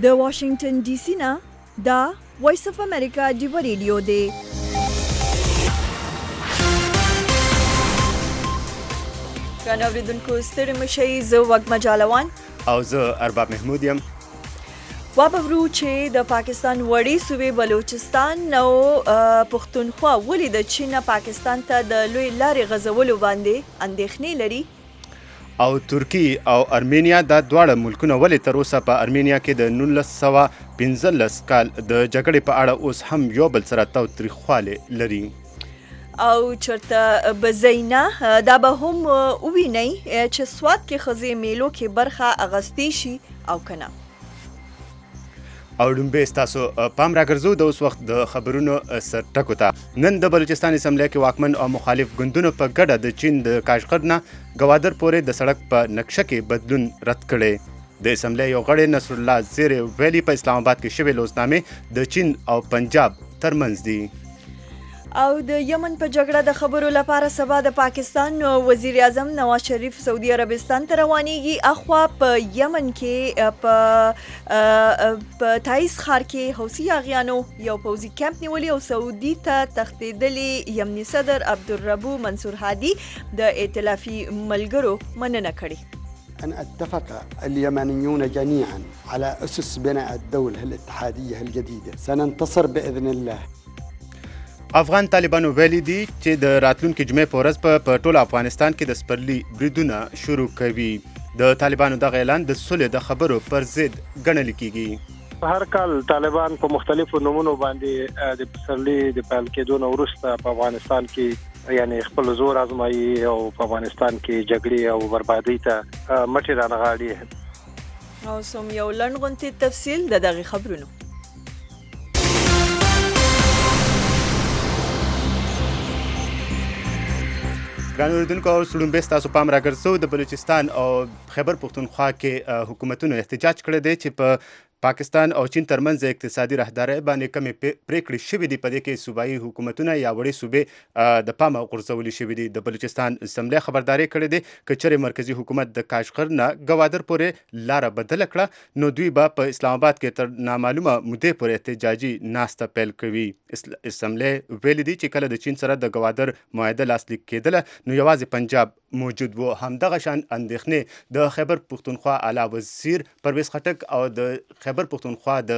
د واشنگټن ډي سي نه دا وایس اف امریکا ډیو ریډیو دی. ګرانو اوریدونکو ستړي مشئ، زه وږمه جالوان او زه ارباب محمود یم. وابرو چې د پاکستان وړې صوبې بلوچستان او پښتونخوا ولې د چین پاکستان ته د لوی لارې غځولو باندې اندېښنې لري، او ترکی او ارمینیا دا دواړه ملکونه ولې تر اوسه په ارمینیا کې د 1915 کال د جګړې په اړه اوس هم یو بل سره تاوتریخوالی لري، او چرته بزینه دا به هم ووینئ چې سوات کې ښځې میلو کې برخه اخیستی شي او کنه. او لومبې ستاسو پام راګرځو د اوس وخت د خبرونو سرټکو ته. نن د بلوچستان اسمبلی کې واکمن او مخالف ګوندونو په ګډه د چین د کاشغر نه ګوادر پورې د سړک په نقشه کې بدلون رد کړی. د اسمبلی یو غړی نصر الله زیر ویلي په اسلام آباد کې شوې لوزنامې د چین او پنجاب ترمنځ دي. او د یمن په جګړه د خبرو لپاره سبا د پاکستان وزیر اعظم نواز شریف سعودي عربستان ته روانېږي. اخوا په یمن کې په تایز ښار کې حوثي اغیانو یو پوځي کیمپ نیولی او سعودي ته تښتېدلي یمني صدر عبدالربو منصور هادي د ائتلافي ملګرو مننه کړې. أن اتفق اليمنيون جميعا على أسس بناء الدولة الاتحادية الجديدة سننتصر بإذن الله. افغان طالبانو ویلي دي چې د راتلونکي جمعې په ورځ په ټول افغانستان کې د سپرلي بریدونه شروع کوي. د طالبانو دغه اعلان د صلح د خبرو پر ضد ګڼل کیږي. هر کال طالبان په مختلفو نمونو باندې د سپرلي د پیل کېدو نه وروسته په افغانستان کې یعنی خپل زور آزمایي او په افغانستان کې جګړې او بربادۍ ته مټې رانغاړي. او سم یو لنډ غونټې تفصیل د دغه خبرونو. ګرانو اوریدونکو او سړومبې ستاسو پام راګرځو. د بلوچستان او خیبر پښتونخوا کې حکومتونو احتجاج کړی دی چې په پاکستان او چین ترمنځ اقتصادي راهدارۍ باندې کمې پریکړې شوې دي. په دې کې صوبایي حکومتونه یا وړې صوبې د پامه غورځولې شوې دي. د بلوچستان اسمبلی خبرداری کړې ده که چېرې مرکزي حکومت د کاشغر نه ګوادر پورې لاره بدله کړه نو دوی به په اسلام آباد کې تر نامعلومه مودې پورې احتجاجي ناسته پیل کوي. اسمبلی ویلي دي چې کله د چین سره د ګوادر معاهده لاسلیک کېدله نو یوازې پنجاب موجود و. همدغه شان اندېښنې د خیبر پښتونخوا اعلی وزیر پرویز خټک او د خیبر پښتونخوا د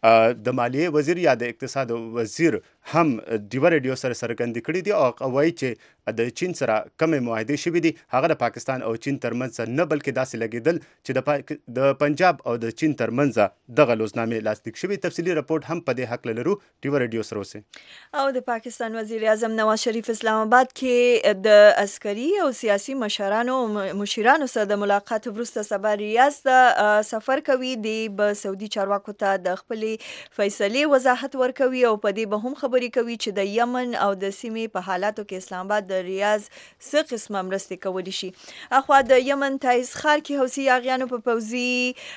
مالیې وزیر یا د اقتصاد وزیر هم ډیو ریډیو سره څرګندې کړي دي او وایي چې د چین سره کمې معاهدې شوي دي هغه د پاکستان او چین ترمنځ نه بلکې داسې لګېدل چې د پنجاب او د چین ترمنځ دغه لوزنامې لاسلیک شوي. تفصیلي رپورټ هم په دې حق لرو. ډیو ریډیو سره اوسئ. او د پاکستان وزیر اعظم نواز شریف اسلام آباد کې د عسکري او سیاسي مشرانو سره د ملاقات وروسته سبا ریاض ته سفر کوي. دی به سعودي چارواکو ته د خپلې فیصلې وضاحت ورکوي او په دې به هم خبرې کوي چې د یمن او د سیمې په حالاتو کې اسلام آباد د ریاض څه قسمه مرستې کولی شي. اخوا د یمن تایز ښار کې حوثي اغیانو په پوځي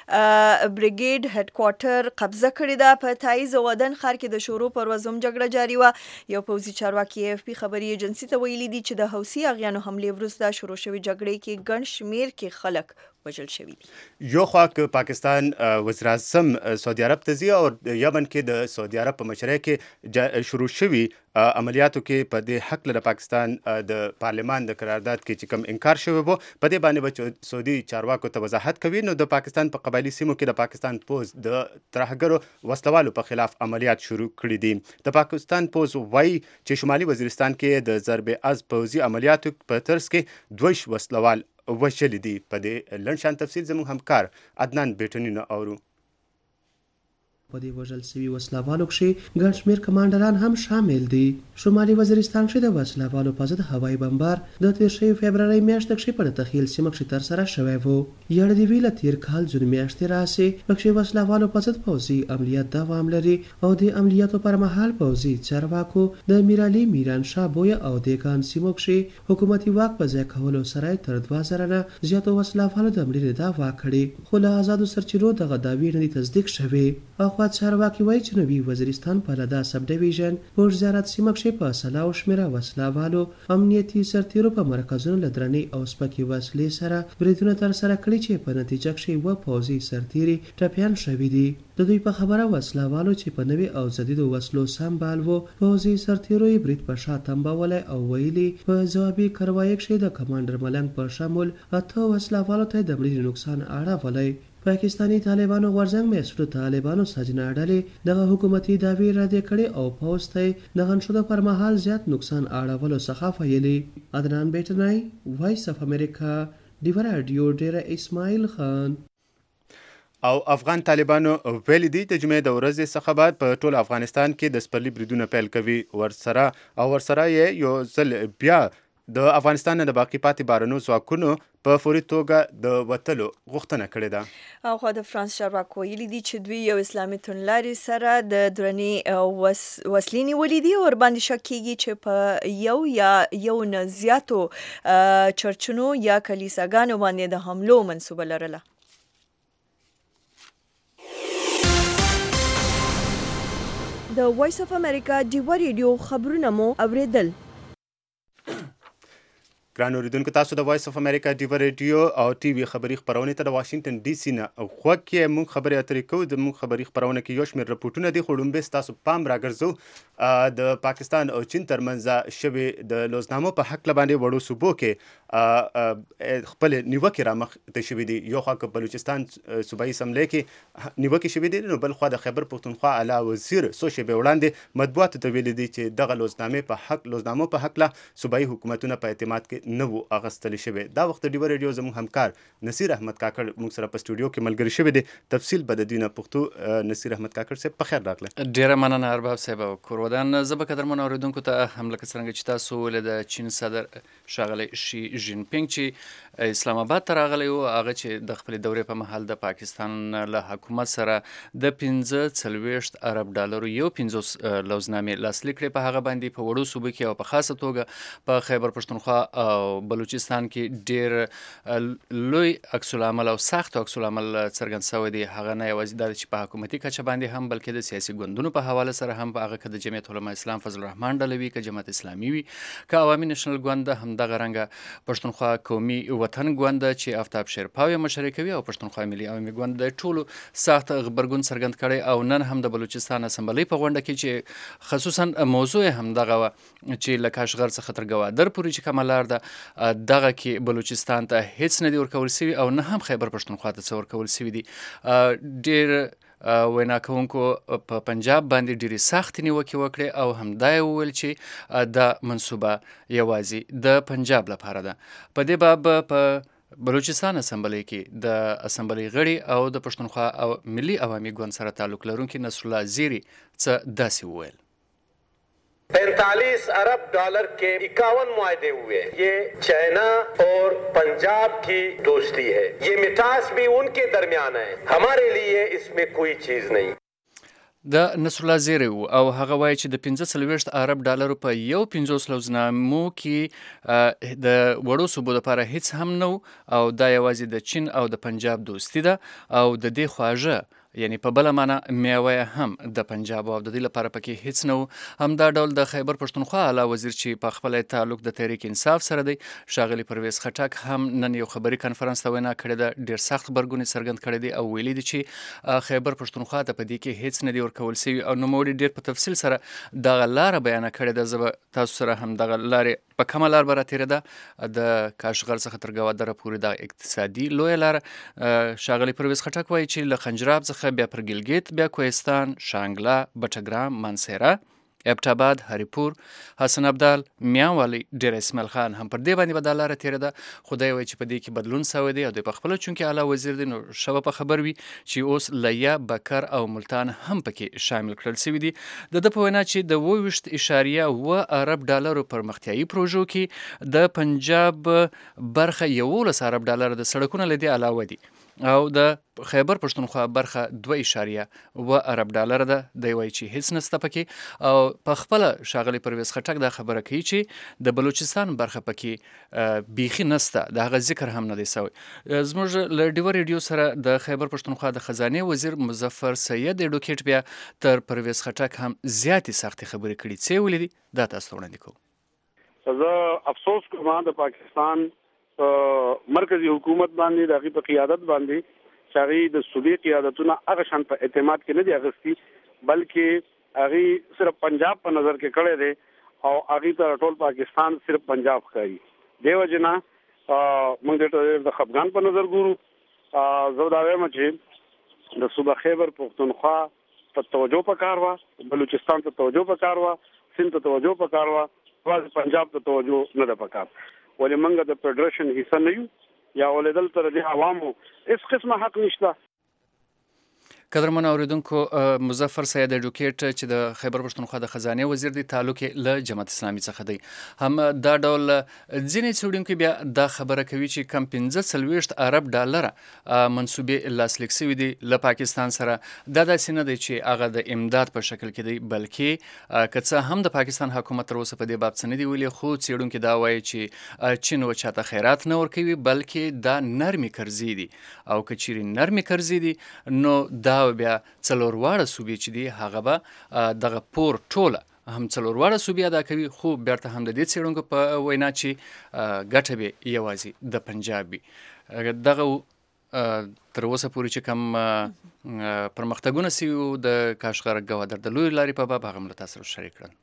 بریګیډ هډ کوارټر قبضه کړې ده. په تایز او ودن ښار کې د شورو پر ورځ هم جګړه جاري وه. یو پوځي چارواکي AFP خبري ایجنسي ته ویلي دي چې د حوثي اغیانو حملې وروسته شروع شوې جګړې کې ګڼ شمېر کې خلک وژل شوي دي. یو خوا که پاکستان وزیر اعظم سعودي عرب ته ځي او یمن کې د سعودي عرب په مشرۍ کې شروع شوي عملیاتو کې په دې حق له پاکستان د پارلمان د قرارداد کې چې کوم انکار شوی وو په دې باندې به سعودي چارواکو ته وضاحت کوي. نو د پاکستان په قبایلي سیمو کې د پاکستان پوځ د ترهګرو وسلوالو په خلاف عملیات شروع کړي دي. د پاکستان پوځ وایي چې شمالي وزیرستان کې د ضرب از پوځي عملیاتو په ترڅ کې 2 وسلوال وشلي دي. په دې لنډ شان تفصیل زموږ همکار عدنان بیټني نه اورو. په دې وژل شوي وسلوالو کښې ګڼ شمېر کمانډران هم شامل دي. شمالي وزیرستان کښې د وسلوالو په ضد هوایي بمبار د تېر شوي فبرورۍ میاشتې کښې په تخیل سیمه کښې ترسره شوی و. یړ دې وي له تېر کال جون میاشتې راسې په کښې وسلوالو په ضد پوځي عملیات دوام لري او د عملیاتو پر مهال پوځي چارواکو د میرعلي میرانشاه بویه او دېګان سیمو کښې حکومتي واک په ځای کولو سره تر 2000 نه زیاتو وسلوالو د مړینې دعوا کړې خو له ازادو سرچینو دغه دعوې نه دي تصدیق شوې. اخوا چارواکي وایي چې نوي وزیرستان په لدا سب ډیویژن په زیارت سیمه کې په سلا او شمیره وسلهوالو امنیتي سرتیرو په مرکزونو له درنې او سپکې وسلې سره بریدونه ترسره کړي چې په نتیجه کې یوه پوځي سرتیري ټپیان شوي دي. د دوی په خبره وسلهوالو چې په نوي او جدیدو وسلو سمبال وو پوځي سرتیرو یې برید په شا تنبولی او ویلي په ځوابي کاروایي کې د کمانډر ملنګ په شمول 8 وسلهوالو ته د مړینې نقصان اړولی. پاکستانی طالبانو غورځنګ میسرو طالبانو سجنه ډلې دغه حکومتي دعوی رد کړي او پوځ ته د غنښتو پر مهال زیات نقصان اړولو څخه ویلي. عدنان بیټنای، وایس اف امریکا، ډیوه راډیو، ډیره اسماعیل خان. او افغان طالبانو ویلي دي د جمعې د ورځې څخه بعد په ټول افغانستان کې د سپرلي بریدونه پیل کوي. ورسره یې یو ځل بیا د افغانستان نه د باقي پاتې بارنو ځواکونو په فوري توګه د وتلو غوښتنه کړې ده. او خو د فرانس چارواکو ویلي دي چې دوی یو اسلامي توندلارې سره د درنې وسلې نیولې دي او ورباندې شک کیږي چې په یو نه زیاتو چرچونو یا کلیساګانو باندې د حملو منصوبه لرله. د وایس اف امریکا ډیوه ریډیو خبرونه مو اوریدل. ګران اوریدونکو، تاسو د وایس اف امریکا ډیوه ریډیو او ټي وي خبري خبرونه ته د واشنگټن ډي سي نه خوښ کې مونږ خبرې اترې کوو. د مونږ خبري خبرونه کې یو شمېر رپورټونه دي، خو لومبې تاسو پام راګرځو د پاکستان او چین ترمنځ شوي د لوزنامو په حق باندې وړو صوبو کې خپل نیوکې رامخته شوي دي. یو خوا که بلوچستان صوبایي اسمبلی کې نیوکې شوي دي، نو بل خوا د خیبر پښتونخوا اعلی وزیر څو شېبې وړاندې مطبوعاتو ته ویلي دي چې دغه لوزنامو په حق صوبایي حکومتونه په اعتماد کې نه وو اغستلی شوی. دا وخت ډیوه ریډیو زموږ همکار نصیر احمد کاکړ موږ سره په سټوډیو کې ملګری شوی دی. تفصیل به د دوی نه پښتو. نصیر احمد کاکړ صاحب په خیر راغله. ډیره مننه ارباب صاحب او کورودان. زه به قدرمنو اوریدونکو ته هم لکه څرنګه چې تاسو ویل د چین صدر ښاغلی شي جین پینګ چې اسلام آباد ته راغلی و، هغه چې د خپلې دورې په مهال د پاکستان له حکومت سره د 45 ارب ډالرو یو 50 لوزنامې لاسلیک کړې. په هغه باندې په وړو صوبو کې او په خاصه توګه په خیبر پښتونخوا او بلوچستان کې ډیر لوی عکس العمل او سخت عکس العمل څرګند شوی دی. هغه نه یوازې دا چې په حکومتي کچه باندې هم بلکې د سیاسي ګوندونو په حواله سره هم په هغه کې د جمعیت علما اسلام فضل الرحمن ډله وي، که جماعت اسلامي وي، که عوامي نشنل ګوند، همدغه رنګه پښتونخوا قومي وطن ګوند چې آفتاب شیرپاو یې مشري کوي او پښتونخوا ملي عوامي ګوند د ټولو سخت غبرګون څرګند کړی. او نن هم د بلوچستان اسمبلی په غونډه کې چې خصوصا موضوع همدغه وه چې له کاشغر څخه تر ګوادر پورې چې کومه لار ده دغه کې بلوچستان ته هیڅ نه دي ورکول سوي او نه هم خیبر پښتونخوا ته څه ورکول سوي دي. ډیر وینا کوونکو په پنجاب باندې ډېرې سختې نیوکې وکړې او همدا یې وویل چې دا منصوبه یوازې د پنجاب لپاره ده. په دې باب په بلوچستان اسمبلی کې د اسمبلی غړي او د پښتونخوا او ملي عوامي ګوند سره تعلق لرونکي نصر الله زیری څه داسې وویل. 45 अरब डॉलर के 51 मुआहदे हुए। ये चाइना और पंजाब की दोस्ती है, ये मिठास भी उनके दरमियान है, हमारे लिए इसमें कोई चीज नहीं. د نصر الله زیری او هغه وایي چې د 45 ارب ډالرو په یو 50 لوزنامو کې د وړو صوبو لپاره هیڅ هم نه او دا یوازې د چین او د پنجاب دوستی ده او د دې خواږه یعنی په بله معنا میوه هم د پنجاب او د دې لپاره پکې هیڅ نه و. همدا ډول د خیبر پښتونخوا اعلی وزیر چې په خپل تعلق د تحریک انصاف سره دی ښاغلی پرویز خټک هم نن یو خبري کانفرنس ته وینا کړې ده. ډېر سخت غبرګون یې څرګند کړی دی او ویلي دي چې خیبر پښتونخوا ته په دې کې هیڅ نه دي ورکول سوي او نوموړي ډېر په تفصیل سره دغه لاره بیانه کړې ده. زه به تاسو سره هم دغه لارې په کومه لار به راتېرېده د کاشغر څخه تر ګوادره پورې د اقتصادي لویه لاره. ښاغلی پرویز خټک وایي چې له خنجراب څخه بیا پر ګلګیت، بیا کوهستان، شانګله، بټګرام، منصیره، ابټاباد، هریپور، حسن ابدال، میانوالی، ډیر اسماعیل خان هم پر دې باندې به دا لاره تېرېده. خو دی وایي چې په دې کې بدلون سوی دی او دوی په خپله چونکې اعلی وزیر دی نو ښه به په خبر وي چې اوس لیا، بکر او ملتان هم پکې شامل کړل سوي دي. د ده په وینا چې د 22.7 ارب ډالرو پرمختیایي پروژو کې د پنجاب برخه 11 ارب ډالر د سړکونو له دې علاوه دي او د خیبر پښتونخوا برخه 2.1 ارب ډالر ده. دی وایي چې هیڅ نسته پکې او په خپل ښاغلي پرویز خټک دا خبره کوي چې د بلوچستان برخه پکې بیخي نسته، د هغه ذکر هم نه دی سوی. زموږ له ډیوه ریډیو سره د خیبر پښتونخوا د خزانه وزیر مظفر سید ایډوکیټ بیا تر پرویز خټک هم زیاتې سختې خبرې کړي. څه ولیدي دا تاسو ته وړاندې کوم. زه افسوس کوم د پاکستان مرکزی حکومت باندې د هغې په قیادت باندې چې هغې د صوبې قیادتونه هغه شان په اعتماد کې نه دي اخیستي، بلکې هغې صرف پنجاب په نظر کې کړی دی او هغې ته ټول پاکستان صرف پنجاب ښکاري. دې وجې نه موږ دې ته د خفګان په نظر ګورو. زه دا وایم چې د صوبه خیبر پښتونخوا ته توجه پکار وه، بلوچستان ته توجه پکار وه، سند ته توجه پکار وه، یوازې پنجاب ته توجه نه ده پکار. ولې موږ د فدریشن حصه نه یو یا ولې دلته د عوامو هیڅ قسمه حق نشته. قدرمن اوریدونکو، مظفر سید ایډوکیټ چې د خیبر پښتونخوا د خزانه وزیر دی تعلق له جماعت اسلامي څخه دی. هم دا ډول ځینې څېړونکي بیا دا خبره کوي چې کم 45 ارب ډالره منسوبې لاسلیک شوي دي له پاکستان سره. دا داسې نه دی چې هغه د امداد په شکل کې دی، بلکې که څه هم د پاکستان حکومت تر اوسه په دې باب څه نه دی ویلي، خو څېړونکي دا وایي چې چین و چاته خیرات نه ورکوي، بلکې دا نرمې قرضې دي او که چیرې نرمې قرضې دي نو دا بیا څلور واړه صوبې چې دي هغه به دغه پور ټوله هم څلور واړه صوبې ادا کوي. خو بیرته هم د دې څېړونکو په وینا چې ګټه به یوازې د پنجاب وي. دغه تر اوسه پورې چې کوم پرمختګونه سوي د کاشغر ګوادر د لویې لارې په باب هغه هم له تاسو سره شریک کړل.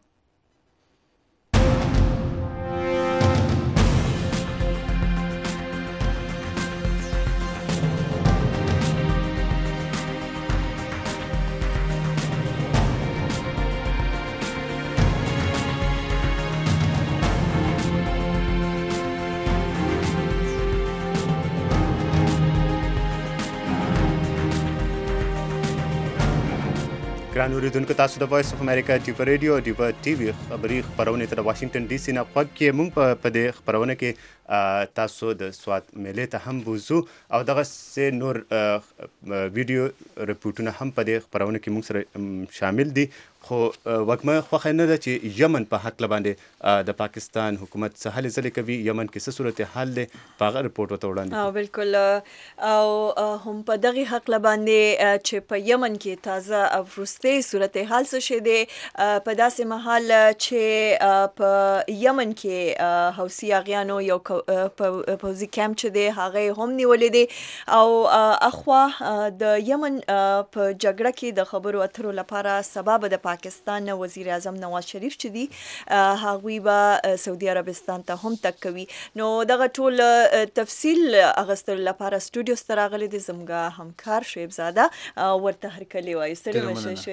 ګران اوریدونکو، تاسو د وایس اف امریکا ډیوه ریډیو ډیوه ټي وي خبري خپرونې ته د واشنگټن ډي سي نه غوږ کې موږ په دې خپرونه کې تاسو د سوات میلې ته هم بوزو او دغسې نور ویډیو رپورټونه هم په دې خپرونه کې موږ سره شامل دي. خو وږمه خوښه نه ده چې یمن په هکله باندې د پاکستان حکومت څه هلې ځلې کوي، یمن کې څه صورتحال دی، په هغه رپورټ ورته وړاندې. بالکل، او هم په دغې هکله باندې چې په یمن کې تازه او وروستۍ صورتحال څه شی دی، په داسې مهال چې په یمن کې حوثي اغیانو یو پوځي کیمپ چې دی هغه هم نیولې دی او اخوا د یمن په جګړه کې د خبرو اترو لپاره سبب د پاکستان وزیر اعظم نواز شریف چې دی هغوی به سعودي عربستان ته هم تګ کوي. نو دغه ټول تفصیل اغوستلو لپاره سټوډیو ته راغلی دی زموږ همکار شعیب زاده، ورته هرکلی وایو. ستړي مه شئ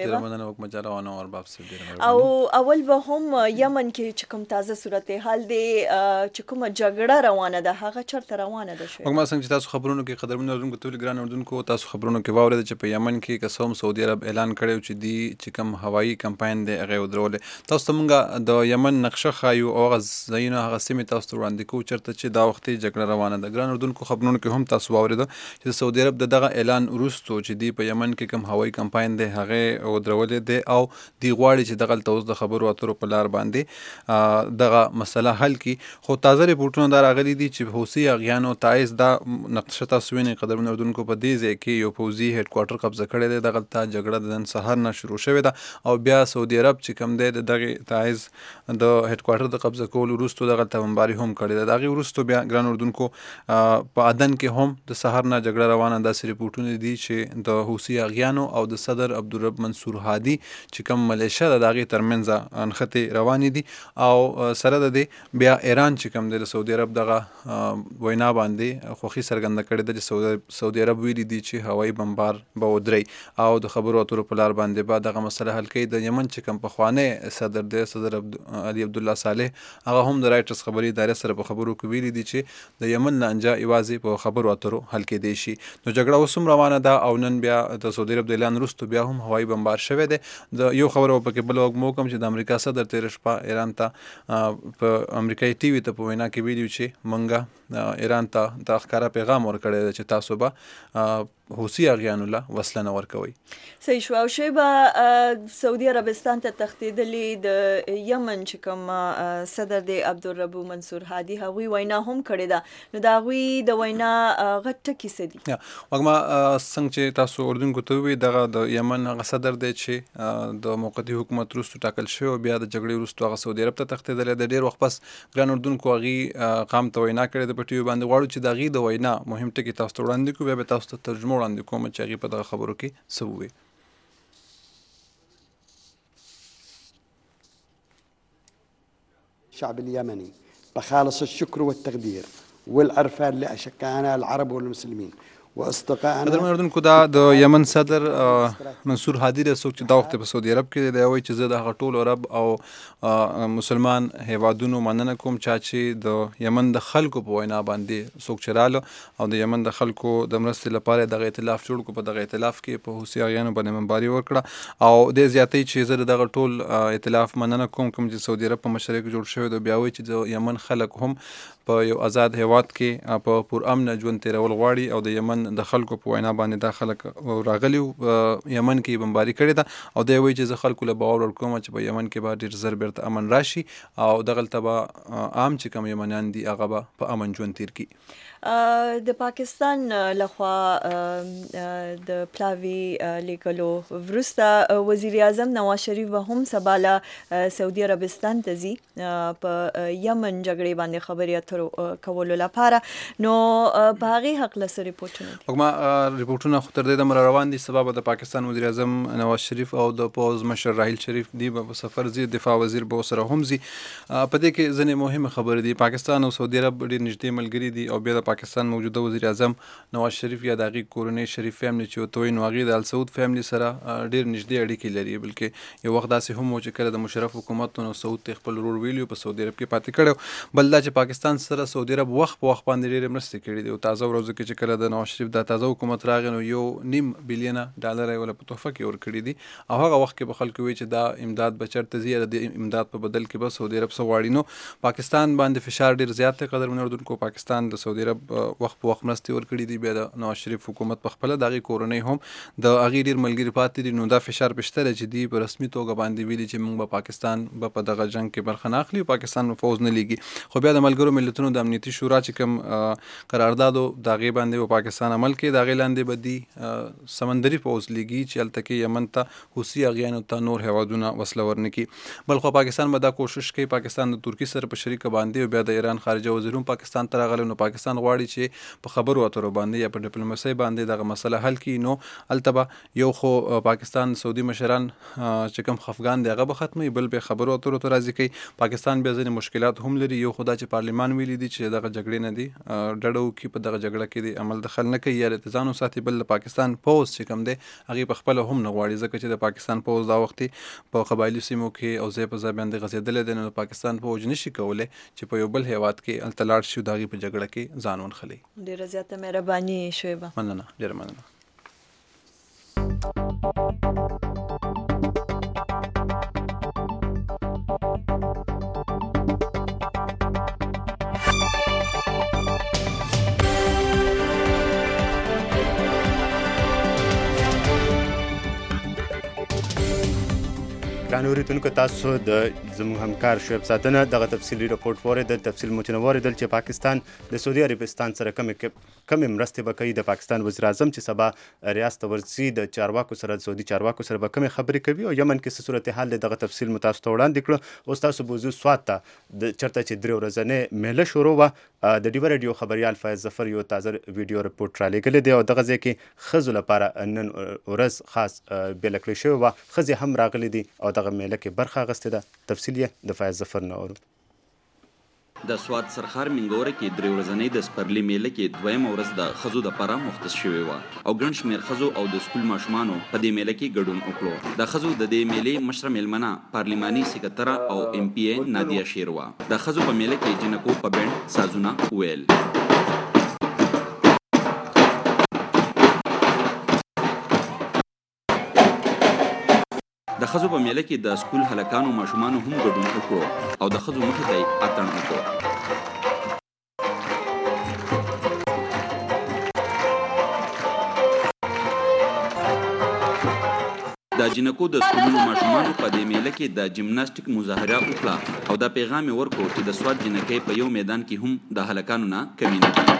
شعیبه. او اول به هم یمن کې چې کوم تازه صورتحال دی، چې کومه جګړه روانه ده، هغه چېرته روانه ده شعیب؟ وږمه څنګه چې تاسو خبرونو کې قدرمن اورونکو ټول ګران اردونکو تاسو خبرونو کې واورېده چې په یمن کې که څه هم سعودي عرب اعلان کړی چې دی چې کوم هوایي کمپاین دی هغه یې ودرولې. تاسو ته موږ د یمن نقشه ښایو او هغه ځایونه هغه سیمې تاسو ته وړاندې کوو چېرته چې دا وختي جګړه روانه ده. ګران اردونکو خبرونو کې هم تاسو واورېده چې د سعودي عرب د دغه اعلان وروستو چې دی په یمن کې کوم هوایي کمپاین دی هغه یې ودرولې دی او دی غواړي چې دغلته اوس د خبرو اترو په لار باندې دغه مسله حل کړي. خو تازه رپورټونه دا راغلي دي چې حوثي اغیانو تایز دا نقشه تاسو وینئ قدرمن اردونکو په دې ځای کې یو پوځي هیډ کوارټر قبضه کړی دی. دغلته جګړه د نن سهار نه شروع شوې ده او بیا سعودي عرب چې کوم دی د دغې تایز د هیډ کوارټر د قبضه کولو وروستو دغلته بمباري هم کړې ده. د هغې وروستو بیا ګران اردونکو په عدن کې هم د سهار نه جګړه روانه. داسې رپورټونه دي چې د حوثي اغیانو او د صدر عبدالرب منصور هادي چې کوم ملیشه ده د هغې ترمنځ انښتې روانې دي او سره د دې بیا ایران چې کوم دی د سعودي عرب دغه وینا باندې خوښي څرګنده کړې ده چې سعودي عرب ویلي دي چې هوایي بمبار به ودرئ او د خبرو اترو په لار باندې به دغه مسله حل کوي. کوي د یمن چې کوم پخوانی صدر دی صدر علي عبدالله صالح هغه هم د رایټرز خبري ادارې سره په خبرو کې ویلي دي چې د یمن لانجه یوازې په خبرو اترو حل کېدی شي. نو جګړه اوس هم روانه ده او نن بیا د سعودي عرب د اعلان وروسته بیا هم هوایي بمبار شوی دی. د یو خبره پکې بل وګ کوم چې د امریکا صدر تېره شپه ایران ته په امریکایي ټي وي ته په وینا کې ویلي چې موږ ایران ته د ښکاره پیغام ورکړی دی چې تاسو به حوثي اغیانو له وسله نه ورکوئ. صحیح شو. او شیبه سعودي عربستان ته تښتېدلي د یمن چې کوم صدر دی عبدالربو منصور هادي هغوی وینا هم کړې ده. نو د هغوی د وینا غټ ټکي څه دي؟ وږمه څنګه چې تاسو اردوونکو ته ووایي دغه د یمن هغه صدر دی چې د موقتي حکومت وروسته ټاکل شوی او بیا د جګړې وروسته هغه سعودي عرب ته تښتېدلی دی. ډېر وخت پس ګران اردوونکو هغې قام ته وینا کړې ده په ټي وي باندې. غواړو چې د هغې د وینا مهم ټکي تاسو ته وړاندې کړو، بیا به تاسو ته ترجمه وړاندې کوم چې هغې په دغه خبرو کې څه ووایي. الشعب اليمني بخالص الشكر والتقدير والعرفان لأشقائنا العرب والمسلمين قدرمن اردوونکو دا د یمن صدر منصور هادي دی څوک چې دا وخت په سعودي عرب کې دی. دی وایي چې زه د هغه ټول عرب او مسلمان هیوادونو مننه کوم چا چې د یمن د خلکو په وینا باندې څوک چې راله او د یمن د خلکو د مرستې لپاره دغه ائتلاف جوړ کړو. په دغه ائتلاف کې په حوثي اغیانو باندې بمباري وکړه او دې زیاتوي چې زه دغه ټول ائتلاف مننه کوم چې سعودي عرب په مشرۍ کې جوړ شوی دی. بیا وایي چې د یمن خلک هم په یو آزاد هیواد کې په پرامن ژوند تېرول غواړي او د یمن د خلکو په وینا باندې دا خلک راغلي یمن کې بمباري کړې ده او دی وایي چې زه خلکو له باور ورکوم چې په یمن کې به ډېر زر بیرته امن راشي او دغلته به عام چې کوم یمنیان دي هغه به په امن ژوند تېر کړي. د پاکستان لخوا د پلاوي لیکلو وروسته وزیر اعظم نواز شریف به هم سبا له سعودي عربستان ته ځي په یمن جګړې باندې خبرې اترو کولو لپاره. نو په هغې هکله څه ریپورټونه دي؟ وږمه ریپورټونه خو تر دې دمره روان دي. سبا به د پاکستان وزیر اعظم نواز شریف او د پوځ مشر راحیل شریف دی به په سفر ځي. دفاع وزیر به ورسره هم ځي. په دې کې ځینې مهمې خبرې دي. پاکستان او سعودي عرب ډېر نږدې ملګري دي او بیا د پاکستان موجوده وزیر اعظم نواز شریف یا د هغې کورنۍ شریف فیملی چې ورته وایي نو هغې د السعود فیملی سره ډېر نږدې اړیکې لري. بلکې یو وخت داسې هم و چې کله د مشرف حکومت نو سعود ته خپل ورور ویلي په سعودي عرب کې پاتې کړی. بل دا چې پاکستان سره سعودي عرب وخت په وخت باندې ډېرې مرستې کړي دي او تازه ورځو کې چې کله د نواز شریف دا تازه حکومت راغی نو $1.5 بلین یې ولا په تحفه کې ورکړي دي او هغه وخت کې به خلکو وایي چې دا امداد به چېرته ځي یا د امداد په بدل کې به سعودي عرب څه غواړي. نو پاکستان باندې فشار ډېر زیات دی. قدرمن اردوونکو پاکستان د سعودي عرب وخت په وخت مرستې ورکړي دي. بیا د نواز شریف حکومت په خپله د هغې کورنۍ هم د هغې ډېر ملګري پاتې دي. نو دا فشار پې شته دی چې دوی په رسمي توګه باندې ویلي چې موږ به پاکستان به په دغه جنګ کې برخه نه اخلي او پاکستان به فوز نه لیږي. خو بیا د ملګرو ملتونو د امنیتي شورا چې کوم قرارداد د هغې باندې به پاکستان عمل کوي. د هغې لاندې به دي سمندري پوځ لیږي چې هلته کې یمن ته حوثي اغیانو ته نور هیوادونه وسله ورنه کړي. بل خو پاکستان به دا کوشش کوي پاکستان د ترکي سره په شریکه باندې او بیا د ایران خارجه وزیر هم پاکستان ته راغلی. نو پاکستان غواړي چې په خبرو اترو باندې یا په ډیپلوماسۍ باندې دغه مسله حل کړي. نو هلته به یو خو پاکستان سعودي مشران چې کوم خفګان دی هغه به ختموي، بل به خبرو اترو ته راضي کوي. پاکستان بیا ځینې مشکلات هم لري. یو خو دا چې پارلمان ویلي دي چې دغه جګړې نه دي ډډه وکړي، په دغه جګړه کې د عمل دخل نه کوي یا اتزان وساتي. بل د پاکستان پوځ چې کوم دی هغې په خپله هم نه غواړي ځکه چې د پاکستان پوځ دا وخت په قبایلي سیمو کې او ځای په ځای باندې غځېدلی دی. نو د پاکستان پوځ نشي کولی چې په یو بل هیواد کې هلته لاړ شي او د هغې په جګړه کې ځان ونښلي. ډېره زیاته مهرباني شعیبه. مننه، ډېره مننه. ګرانو اورېدونکو تاسو د زموږ همکار شعیب ساتنه دغه تفصیلي رپورټ واورېدل. تفصیل مو چې نه واورېدل چې پاکستان د سعودي عربستان سره کمې مرستې به کوي. د پاکستان وزیر اعظم چې سبا ریاض ته ورځي د چارواکو سره د سعودي چارواکو سره به کمې خبرې کوي او یمن کې څه صورتحال دی دغه تفصیل مو تاسو ته وړاندې کړو. اوس تاسو به وځو سوات ته چېرته چې 3 ورځنۍ میله شروع وه. د ډیوه راډیو خبریال فیض ظفر یو تازه ویډیو رپورټ رالیږلی دی او دغه ځای کې ښځو لپاره نن ورځ خاص بیله کړې شوې وه. ښځې هم راغلي دي او دغه میله کې برخه اخیستې ده. تفصیل یې د فیض ظفر نه اورو. د سواد سرخار منګوره کې درې ورځنۍ د سپرلي میله کې دویمه ورځ د ښځو دپاره مختص شوې وه او ګڼ شمېر ښځو او د سکول ماشومانو په دې میله کې ګډون وکړو. د ښځو د دې میلې مشره میلمنه پارلماني سکرتره او ایم پی ای نادیه شیر وه. د ښځو په میله کې جنکو په بینډ سازونه وویل. د ښځو په میله کې د سکول هلکانو ماشومانو هم ګډون وکړو او د ښځو مخې ته یې اتڼ وکړو. د جنکو د سکولونو ماشومانو په دې میله کې د جمناسټیک مظاهره وکړه او دا پیغام یې ورکړو چې د سواد جنکۍ په یو میدان کې هم د هلکانو نه کمي نه دي.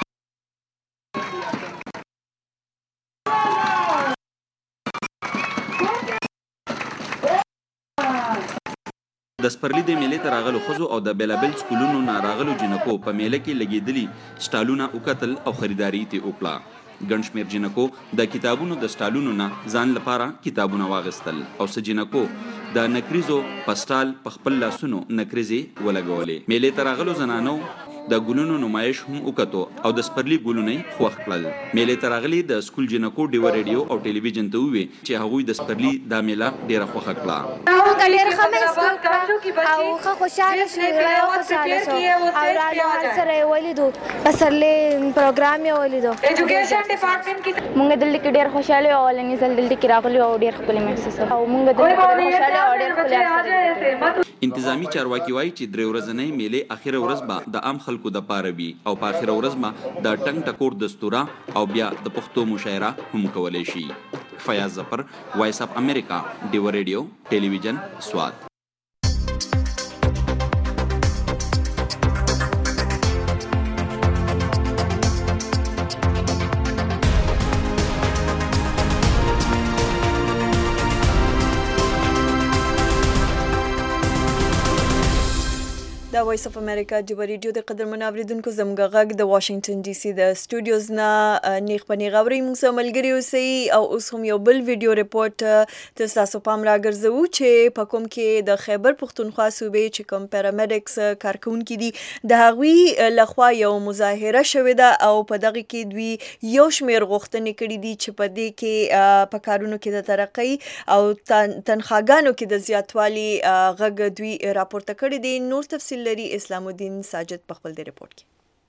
د سپرلي د میلې ته راغلو ښځو او د بېلابېل سکولونو نه راغلو جنکو په میله کې لګېدلي سټالونه وکتل او خریداري یې وکړه. ګڼ شمېر جنکو د کتابونو د سټالونو نه ځان لپاره کتابونه واغېستل او څه جنکو د نکریزو په سټال په خپل لاسونو نکریزې ولګولې. میلې ته راغلو زنانو د ګلونو نمایش هم وکتو او د سپرلي ګلونه یې خوښ کړل. میلې ته راغلي د سکول جنکو ډیوه ریډیو او ټلویزیون ته وویل چې هغوی د سپرلي دا میله ډېره خوښه کړه. ډېر ښه محسوس کړه او ښه خوشحاله شو، زړه خوشحاله شو او رالو هر سره یې ولیدو، پسرلي پروګرام یې ولیدو. ایجوکیشن ډپارټمنټ کې موږ دلته کې ډېر خوشحاله یو، اولني ځل دلته کې راغلي او ډېر ښکلي محسوس او موږ دلته کې خوشحاله او ډېر ښکلي. انتظامی چارواکي وایي چې درې ورځنۍ میلې اخره ورځ به د عام خلکو دپاره وي او په اخره ورځ به د ټنګ ټکور دستوره او بیا د پښتو مشاعره هم کولی شي. فیاض ظفر، وایس اف امریکا، ډیوه ریډیو، ټلویزیون، سواد. د وایس اف امریکا ډیوه ریډیو د قدرمنو اوریدونکو زموږ غږ د واشنگټن ډي سي د سټوډیوز نه نیغ په نیغ اورئ. موږ سره ملګري اوسئ او اوس هم یو بل ویډیو ریپورټ ته ستاسو پام راګرځوو چې په کوم کې د خیبر پښتونخوا صوبې چې کوم پیرامیډکس کارکونکي دي د هغوی لخوا یو مظاهره شوې ده او په دغه کې دوی یو شمېر غوښتنې کړي دي چې په دې کې په کارونو کې د ترقۍ او تنخواګانو کې د زیاتوالي غږ دوی راپورته کړي دي. نور تفصیل لري اسلام الدین ساجد په خپل د ریپورت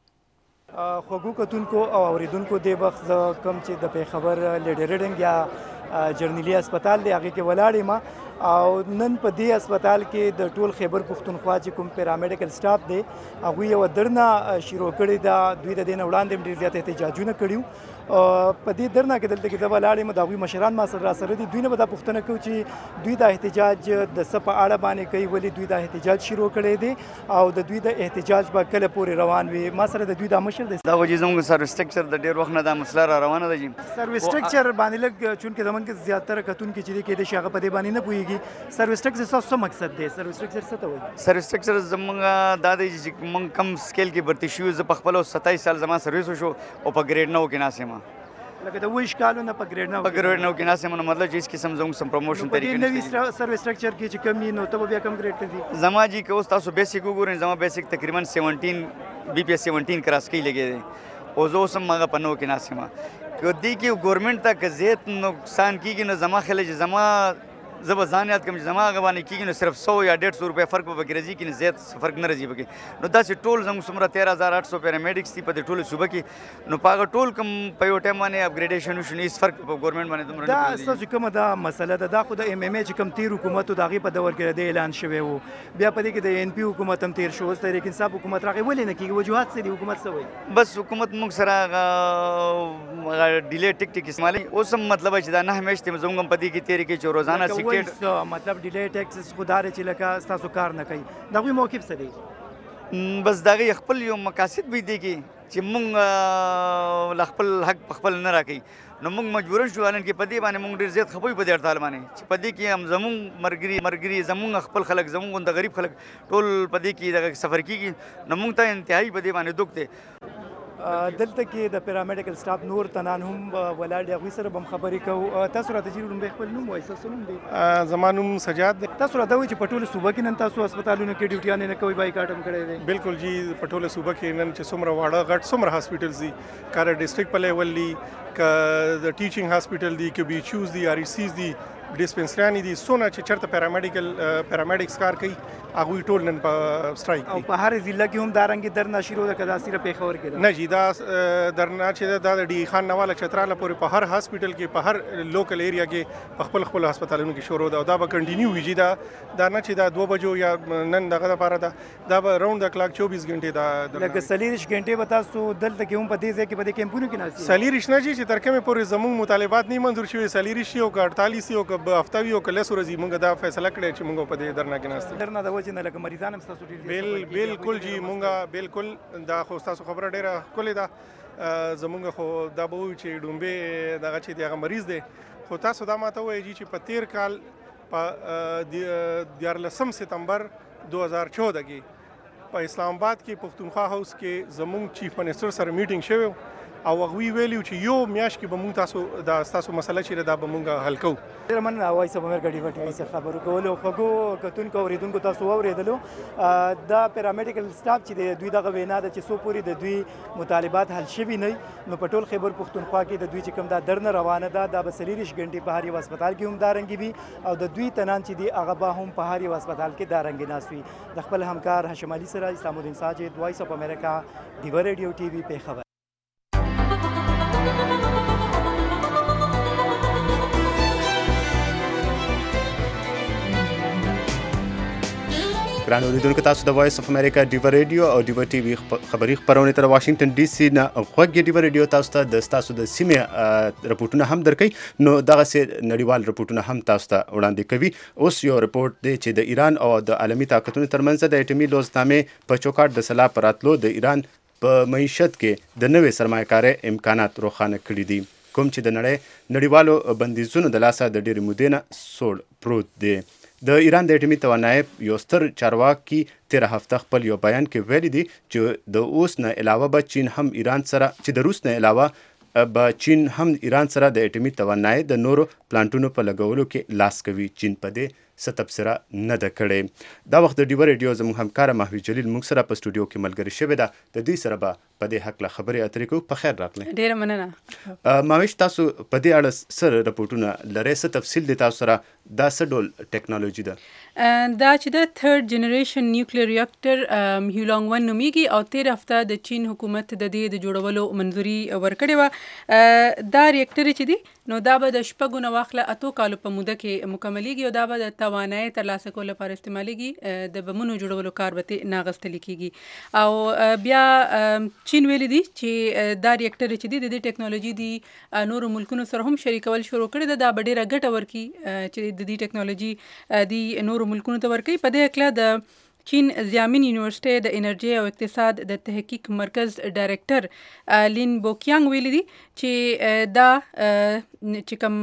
کې. خوږو کتونکو او اوریدونکو د وخت کم چې د پیښور لیډر ریډنګ یا جرنیلی هسپتال دی هغې کې ولاړ یم او نن په دې هسپتال کې د ټول خیبر پښتونخوا چې کوم پیرامیډیکل سټاف دی هغوی یوه درنه شروع کړې ده. دوی د دې نه وړاندې هم ډېر زیات احتجاجونه کړي په دې درنه کې دلته کې زه ولاړ یم د هغوی مشران ما سره راسره دي. دوی نه به دا پوښتنه کوو چې دوی دا احتجاج د څه په اړه باندې کوي، ولې دوی دا احتجاج شروع کړی دی او د دوی د احتجاج به کله پورې روان وي. ما سره د دوی دا مشر دی. دا وجې زموږ سروس سټرکچر د ډېر وخت نه دا مسله را روانه ده. سروس سټرکچر باندې لږ چونکې زموږ زیاتره کتونکي چې دي کېدای شي هغه په دې باندې نه پوهېږي. سروس سټرکچر ستاسو څه مقصد دی؟ سروس سټرکچر څه ته وایي؟ سروس سټرکچر زموږ دا دی چې موږ کم سکیل کې برتي شوي. زه په خپله 27 سال زما سروس وشو او په ګریډ 9 کې ناست یم. لکه د 20 کالونه په ګریډ 9 کې ناست یم، نو مطلب چې هېڅ قسم زموږ سم پروموشن طریقې نوي سروس سټرکچر کې چې کم وي نو ته به بیا کم ګریډ ته ځي. زما جي که اوس تاسو بیسک وګورئ، زما بیسک تقریبا 17 بي پي ایس 17 کراس کوي لګی دی او زه اوس هم هغه په 9 کې ناست یم. که دې کې ګورنمنټ ته که زیات نقصان کېږي نو زما خیال چې زما زه به ځان یاد کړم چې زما هغه باندې کېږي نو صرف 100 یا 150 روپۍ فرق به پکې راځي، که زیات فرق نه راځي پکې. نو داسې ټول زموږ څومره 13800 پیرامیډکس دي په دې ټولو صوبه کې، نو په هغه ټول کوم په یو ټایم باندې اپګریډیشن وشو نو هېڅ فرق په ګورنمنټ باندې دومره نه دا ستاسو کومه دا مسله ده. دا خو د ایم ایم ای چې کوم تیر حکومت و د هغې په دور کې د اعلان شوی و، بیا په دې کې د ان پي حکومت هم تیر شو، اوس تحریک انصاف حکومت راغی. ولې نه کېږي؟ وجوهات څه دي؟ حکومت څه وایي؟ بس حکومت موږ سره هغه ډیلې ټیکټیک استعمالوي. اوس هم مطلب چې دا 9 میاشتې زموږ هم په دې کې تېرې کړي چې روزانه سیکټ مطلب ډیلی ټیکسس خو دا دی چې لکه ستاسو کار نه کوي. د هغوی موقف څه دی؟ بس د هغې خپل یو مقاصد به دي چې موږ له خپل حق په خپل نه راکوي. نو موږ مجبورن شو نن کې په دې باندې موږ ډېر زیات خفه یو په دې هړتال باندې چې په دې کې هم زموږ مرګري زموږ خپل خلک زموږ د غریب خلک ټول په دې کې دغه سفر کېږي. نو موږ ته انتهایي په دې باندې دوک دی. دلته کې د پیرامیډیکل سټاف نور تنان هم ولاړ دي هغوی سره به هم خبرې کوو. تاسو راته چې لومړی خپل نوم وایي ستاسو نوم دی؟ زما نوم سجاد دی. تاسو راته وایئ چې په ټوله صوبه کې نن تاسو هسپتالونو کې ډیوټیانې نه کوئ بایکاټ هم کړی دی؟ بالکل جی په ټوله صوبه کې نن چې څومره واړه غټ څومره هاسپیټلز دي که د ډسټرکټ په لیول دي که د ټیچینګ هاسپیټل دي که بي ایچ یوز دي آر ای سیز دي ډسپنسریانې دي څونه چې چېرته پیرامیډیکس کار کوي هغوی ټول نن په سټرایک دي. او په هر ضلع کې هم دارنګې درنه شروع ده که دا صرف پېښور کې ده؟ نه جی دا درنه چې ده دا د ډي خان نواله چتراله پورې په هر هاسپیټل کې په هر لوکل ایریا کې په خپل هسپتالونو کې شروع ده او دا به کنټینیو وي جی دا نه چې دا 2 بجو یا نن دغه لپاره ده دا به راوند د کلاک 24 غنټې دا لکه 40 غنټې به تاسو دلته کې هم په دې ځای کې په دې کیمپونو کې ناست یئ؟ 40 نه جی چې تر کومې پورې زموږ مطالبات نه منظور شوي 40 شي او که 48 او که هفته وي او که 10 ورځې موږ دا فیصله کړې چې موږ په دې درنه کې ناست یو. درنه د وجې نه لکه مریضان هم ستاسو ډېر بالکل جی مونږه بالکل دا خو ستاسو خبره ډیره ښکلې ده زمونږ خو دا به وایو چې ډومبې دغه چې دی هغه مریض دی خو تاسو دا ماته ووایئ جی چې په تیر کال په 14 سپتمبر 2014 کې په اسلام آباد کې پښتونخوا هاوس کې زمونږ چیف منسټر سره میټینګ شوی او هغوی ویلي چې یو میاشت کې به مونږ تاسو دا ستاسو مسله چې دا به مونږ حل کوو. ډېره مننه وایس اف امریکا ډیوه ټي وي څخه خبرو کولو. خوږو کتونکو اورېدونکو تاسو واورېدلو دا پیرامیډیکل سټاف چې دی دوی دغه وینا ده چې څو پورې د دوی مطالبات حل شوي نه نو په ټول خیبر پښتونخوا کې د دوی چې کوم دا درنه روانه ده دا به 40 غنټې په هر یو هسپتال کې هم دارنګې وي او د دوی تنان چې دي هغه به هم په هر یو هسپتال کې دارنګې ناست وي. د خپل همکار هاشم علي سره اسلام الدین ساجد وایس اف امریکا ډیوه ریډیو ټي وي پېښور. ګران اوریدونکو تاسو د وایس اف امریکا ډیوه ریډیو او ډیوه ټي وي خبري خبرونه تر واشنگټن ډي سي نه خوږ ډیوه ریډیو تاسو ته د تاسو د سیمې رپورټونه هم درکې نو دغه سي نړیوال رپورټونه هم تاسو ته وړاندې کوي. اوس یو رپورټ دی چې د ایران او د عالمي طاقتونو ترمنځ د اټومي لوزنامې په چوکاټ د سلا پراتلو د ایران په معیشت کې د نوې سرمایه‌کارۍ امکانات روښانه کړي دي کوم چې د نړیوالو بندیزونو د لاسه د ډېرې مودې نه سوړ پروت دی. د ایران د اټومي توانایي یو ستر چارواکي تیر هفته خپل یو بیان کې ویلي دي چې د اوس نه علاوه به چین هم ایران سره چې د روس نه علاوه به چین هم ایران سره د اټومي توانایي د نورو پلانټونو په لګولو کې لاس کوي. چین په دې څه تبصره نه ده کړې. دا وخت د ډیوه ریډیو زموږ همکاره محوي جلیل موږ سره په سټوډیو کې ملګرې شوې ده. د دوی سره به په دې هکله خبرې اترې کوو. په خیر راغلی. ډېره مننه. ماویش تاسو په دې اړه سره رپورټونه لرئ څه تفصیل دی تاسو سره دا څه ډول ټیکنالوژي ده؟ دا چې د 3rd جنریشن نیوکلیر ریاکټر هیولانګ 1 نومیږي او تیر هفته د چین حکومت د دې د جوړولو منظوري ورکړې وه. دا ریاکټر چې دی نو دا به د 6 نه واخله 8 کالو په موده کې مکملېږي او دا به د توانایي ترلاسه کولو لپاره استعمالېږي. د بمونو جوړولو کار به ترې نه اخیستل کېږي او بیا چین ویلي دي چې دا ریاکټر چې دی د دې ټیکنالوژي دی نورو ملکونو سره هم شریکول شروع کړي ده. دا به ډېره ګټه ورکړي چې د دې ټیکنالوژي دی نورو ملکونو ته ورکړي. په دې هکله د چین زیامین یونیورسيټي د انرژي او اقتصاد د تحقیق مرکز ډایرکټر لین بوکیانګ ویلي دي چې دا چې کوم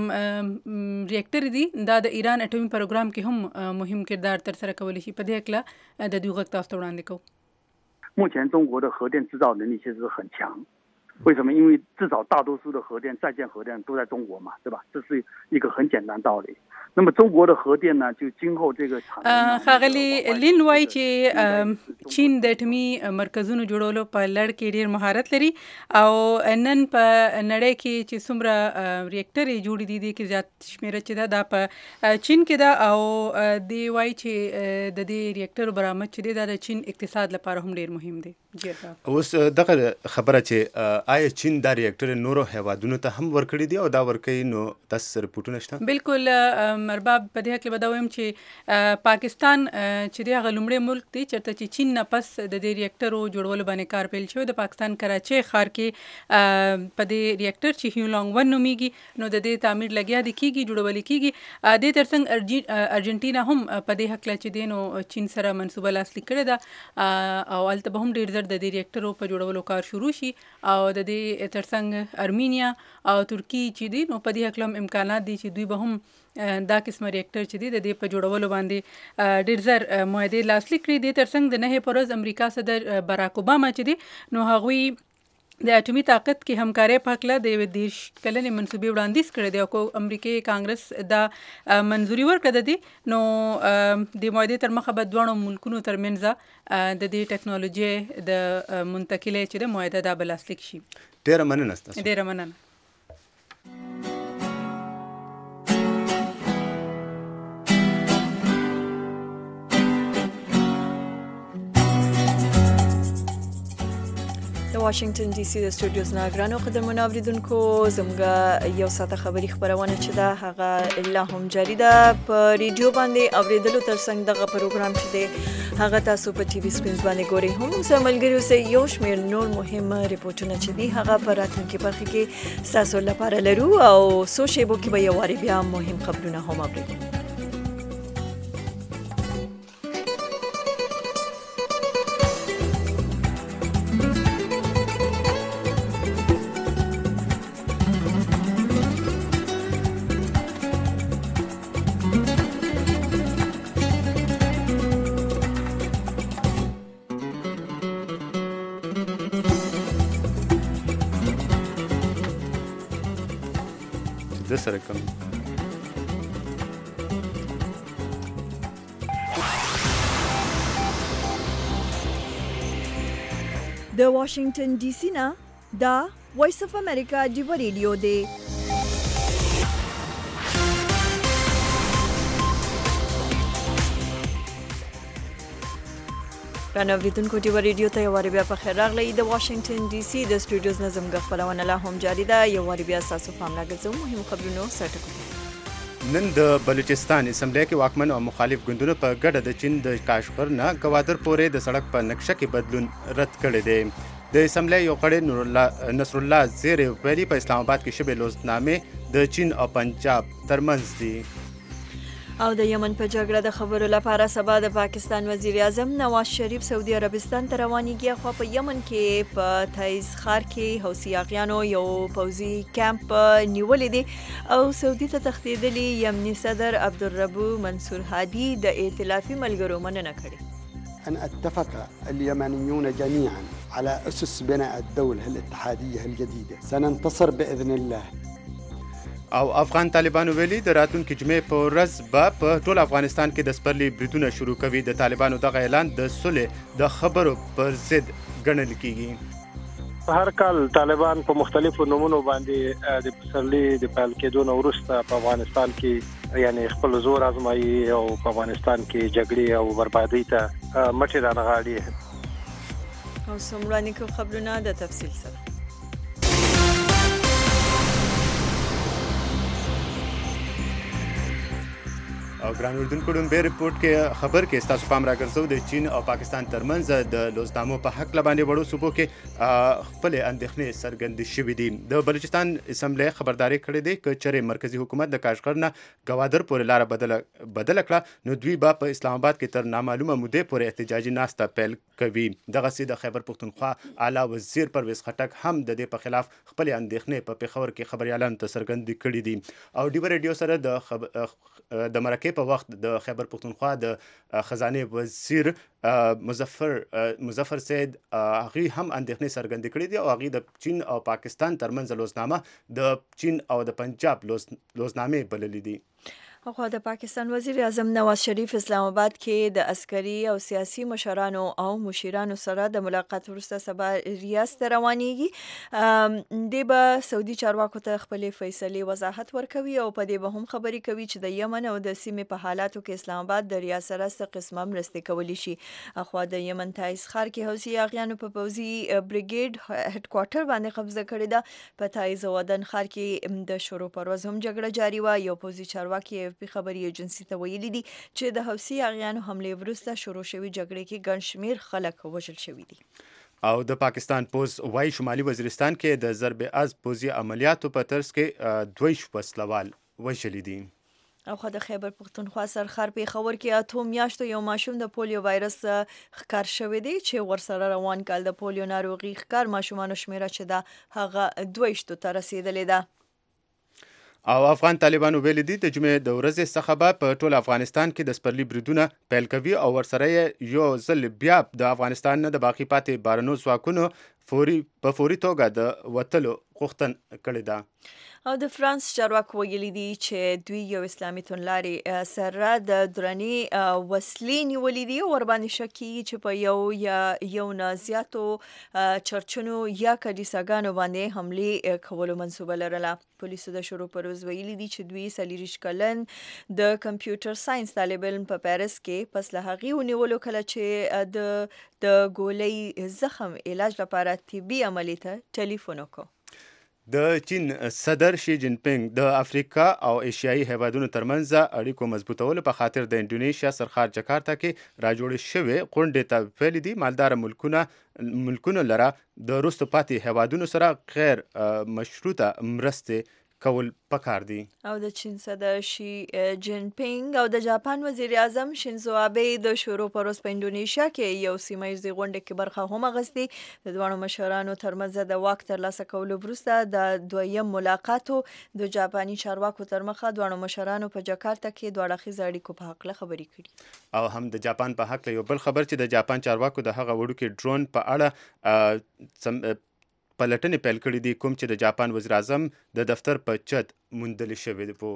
ریاکټر دی دا د ایران اټومي پروګرام کې هم مهم کردار تر سره کولی شي. په دې هکله د دوی غږ تاسو ته وړاندې کوو. 目前中国的核电制造能力其实很强，为什么？因为至少大多数的核电、在建核电都在中国嘛，对吧？这是一个很简单道理。那么中国的核電呢就今後這個 ښاغلي لین وایي چې چین د اټومي مرکزونو جوړولو په لړ کې ډېر مهارت لري او نن په نړۍ کې چې څومره ریاکټرې جوړې دي کې زیات شمېره چې دا په چین کې ده او دی وایي چې د دې ریاکټرو برآمد چې دی دا د چین اقتصاد لپاره هم ډېر مهم دی. اوس دغه خبره چې آیا چین دا ریاکټر نورو هیوادونو ته هم ورکړي دي او دا ورکوي نو تاسو رپورټونه شته؟ بالکل مرباب په دې هکله به دا وایم چې پاکستان چې دی هغه لومړی ملک دی چېرته چې چین نه پس د دې ریاکټرو جوړولو باندې کار پیل شوی. د پاکستان کراچۍ ښار کې په دې ریاکټر چې هیولانګ 1 نومیږي نو د دې تعمیر لګیا دی کېږي جوړول کېږي. دې ترڅنګ ارجنټینا هم په دې هکله چې دی نو چین سره منصوبه لاسلیک کړې ده او هلته به هم ډېر زر د دې ریاکټرو په جوړولو کار شروع شي او د دې ترڅنګ ارمینیا او ترکی چې دی نو په دې هکله هم امکانات دي چې دوی به هم دا قسمه ریاکټر چې دی د دې په جوړولو باندې ډېر زر معاهدې لاسلیک کړي. دې ترڅنګ د 9 پر ورځ امریکا صدر باراک اوباما چې دی نو هغوی د اټومي طاقت کې همکارۍ په هکله د یوې 10 کلنې منصوبې وړاندیز کړی دی او امریکایي کانګرس دا منظوري ورکړه د دې نو د معاهدې تر مخه به دواړو ملکونو ترمنځ د دې ټکنالوژي د منتقلۍ چې د معاهده دا به لاسلیک شي. ډېره مننه ستاسو. ډېره مننه. واشنگټن ډي سي د سټوډیوز نه ګرانو قدرمنو اوریدونکو زموږ یو ساعته خبري خبرونه چې دا هغه لا هم جاری ده په ریډیو باندې اوریدلو ترڅنګ دغه پروګرام چې دی هغه تاسو په ټي وي سکرین باندې ګورئ. هم زملګریو سه یو شمېر نور مهم ریپورتونه چې دي هغه په راتلونکي برخه کې تاسو لپاره لرو او سو شیبو کې به یو واری بیا مهم خبرونه هم اورئ. د سره کوم د واشنگټن ډي سي نه دا وایس اف امریکا دی ریډیو دی. رانوریدونکو ټي وي ریډیو ته یو واری بیا په خیر راغلی. د واشنگټن ډي سي د سټوډیوز نه زموږ خپرونه لا هم جاری ده. یو واری بیا تاسو پام راګرځو مهم خبرونو سرټکو. نن د بلوچستان اسمبلی کې واکمن او مخالف ګوندونو په ګډه د چین د کاشغر نه ګوادر پورې د سړک په نقشه کې بدلون رد کړی دی. د اسمبلی یو غړی نصر الله زیری ویلي په اسلام آباد کې شبه لوستنامې د چین او پنجاب ترمنځ دي. او د یمن په جګړه د خبرو لپاره سبا د پاکستان وزیر اعظم نواز شریف سعودي عربستان ته روانېږي. خو په یمن کې په تایز ښار کې حوثیاغیانو یو پوځي کیمپ نیولې دي او سعودي ته تښتېدلي یمني صدر عبدالربو منصور هادي د ائتلافي ملګرو مننه کړې. أن اتفق اليمنيون جميعا على أسس بناء الدولة الاتحادية الجديدة. سننتصر بإذن الله. او افغان طالبانو ویلي د راتلونکي جمعې په ورځ به په ټول افغانستان کې د سپرلي بریدونه شروع کوي. د طالبانو دغه اعلان د صلح د خبرو پر ضد ګڼل کیږي. هر کال طالبان په مختلفو نمونو باندې د پسرلي د پیل کېدو نه وروسته په افغانستان کې یعنی خپل زور آزمایي او په افغانستان کې جګړې او بربادۍ ته مټې رانغاړي. او سمرانی کو خبرونه د تفصیل سره او ګران اردوونکو ډومبې ریپورټ کې خبر کې ستاسو پام راګرځو د چین او پاکستان ترمنځ د لوزنامو په حق باندې وړو صوبو کې خپل اندېښنې څرګندې شوې دي. د بلوچستان اسمبلی خبرداري کړې ده چې چېرې مرکزی حکومت د کاشغر نه ګوادر پورې لاره بدله کړه نو دوی به په اسلام آباد کې تر نامعلومه مودې پورې احتجاجي ناسته پیل کوي. دغسې د خیبر پښتونخوا اعلی وزیر پرویز خټک هم د دې په خلاف خپل اندېښنې په پېښور کې خبريالانو ته څرګندې کړې دي. او ډیو ریډیو سره د مرکې په وخت د خیبر پښتونخوا د خزانه وزیر مظفر سید هغه هم اندېښنې څرګندې کړې دي او هغه د چین او پاکستان ترمنځ لوزنامه د چین او د پنجاب لوزنامې بللې دي. خو د پاکستان وزیر اعظم نواز شریف اسلام آباد کې د عسکري او سیاسي مشرانو او مشیرانو سره د ملاقات وروسته سبا ریاض ته روانېږي. د به سعودي چارواکو ته خپل فیصلې وضاحت ورکوي او په دې به هم خبرې کوي چې د یمن او د سیمې په حالاتو کې اسلام آباد د ریاض سره څه قسمه مرستې کولی شي. اخوا د یمن تایز ښار کې حوثیاغیانو په پوځي بریګیډ هډ کوارټر باندې قبضه کړې ده. په تایز ودن ښار کې د شروع پرواز هم جګړه جاری و. یو پوځي چارواکي خبري ایجنسی ته ویلي دي چې د حوثیاغیانو حمله وروسته شروع شوی جګړې کې ګڼ شمېر خلک وژل شوي دي. او د پاکستان پوز وايي شمالي وزیرستان کې د ضرب از پوځي عملیاتو په ترڅ کې 2 وسلوال وژل دي. او خو د خیبر پښتونخوا سرخر پېښور کې اته میاشتو یو ماشوم د پولیو وایرس ښکار شوی دی چې ورسره روان کال د پولیو ناروغي ښکار ماشومانو شمیره چې دا هغه 22 ته رسیدلې ده. او افغان طالبانو ویلي دي د جمعې د ورځې څخه به په ټول افغانستان کې د سپرلي بریدونه پیل کوي او ورسره یو ځل بیا د افغانستان نه د باقي پاتې بارنو ځواکونو فوري توګه د وتلو غوښتنه کړې ده. او د فرانس چارواکو ویلي دي چې دوی یو اسلامي توندلارې سره د درنې وسلې نیولې دي او ورباندې شک کیږي چې په یو نه زیاتو چرچونو یا کلیساګانو باندې حملې کولو منصوبه لرله. پولیسو د شروع پر ورځ ویلي دي چې دوی 40 کلن د کمپیوټر ساينس طالب علم په پاریس کې پس له هغې ونیولو کله چې د ګولۍ زخم علاج لپاره طبي عملي ته ټلیفون وکړ. د چین صدر شي جین پینګ د افریقا او ایشیایي هیوادونو ترمنځ اړیکو مضبوطولو په خاطر د انډونیشیا سرخار جکارتا کې راجوړې شوې غونډې ته ویلي دي مالدار ملکونو لره د وروسته پاتې هیوادونو سره غیر مشروطه مرستې کول پکار دي. او د چین صدر شي جین پینګ او د جاپان وزیر اعظم شینزو آبه د شروع پر ورځ په انډونیشیا کې یو سیمه ییزې غونډې کې برخه هم اخیستې. د دواړو مشرانو ترمنځ د واک ترلاسه کولو وروسته د دویم ملاقاتو د جاپاني چارواکو تر مخه دواړو مشرانو په جکارتا کې دوه اړخیزه اړیکو په هکله خبرې کړي. او هم د جاپان په هکله یو بل خبر چې د جاپان چارواکو د هغه وړوکي ډرون په اړه پلټنې پیل کړې دي کوم چې د جاپان وزیر اعظم د دفتر په چت موندل شوی وو.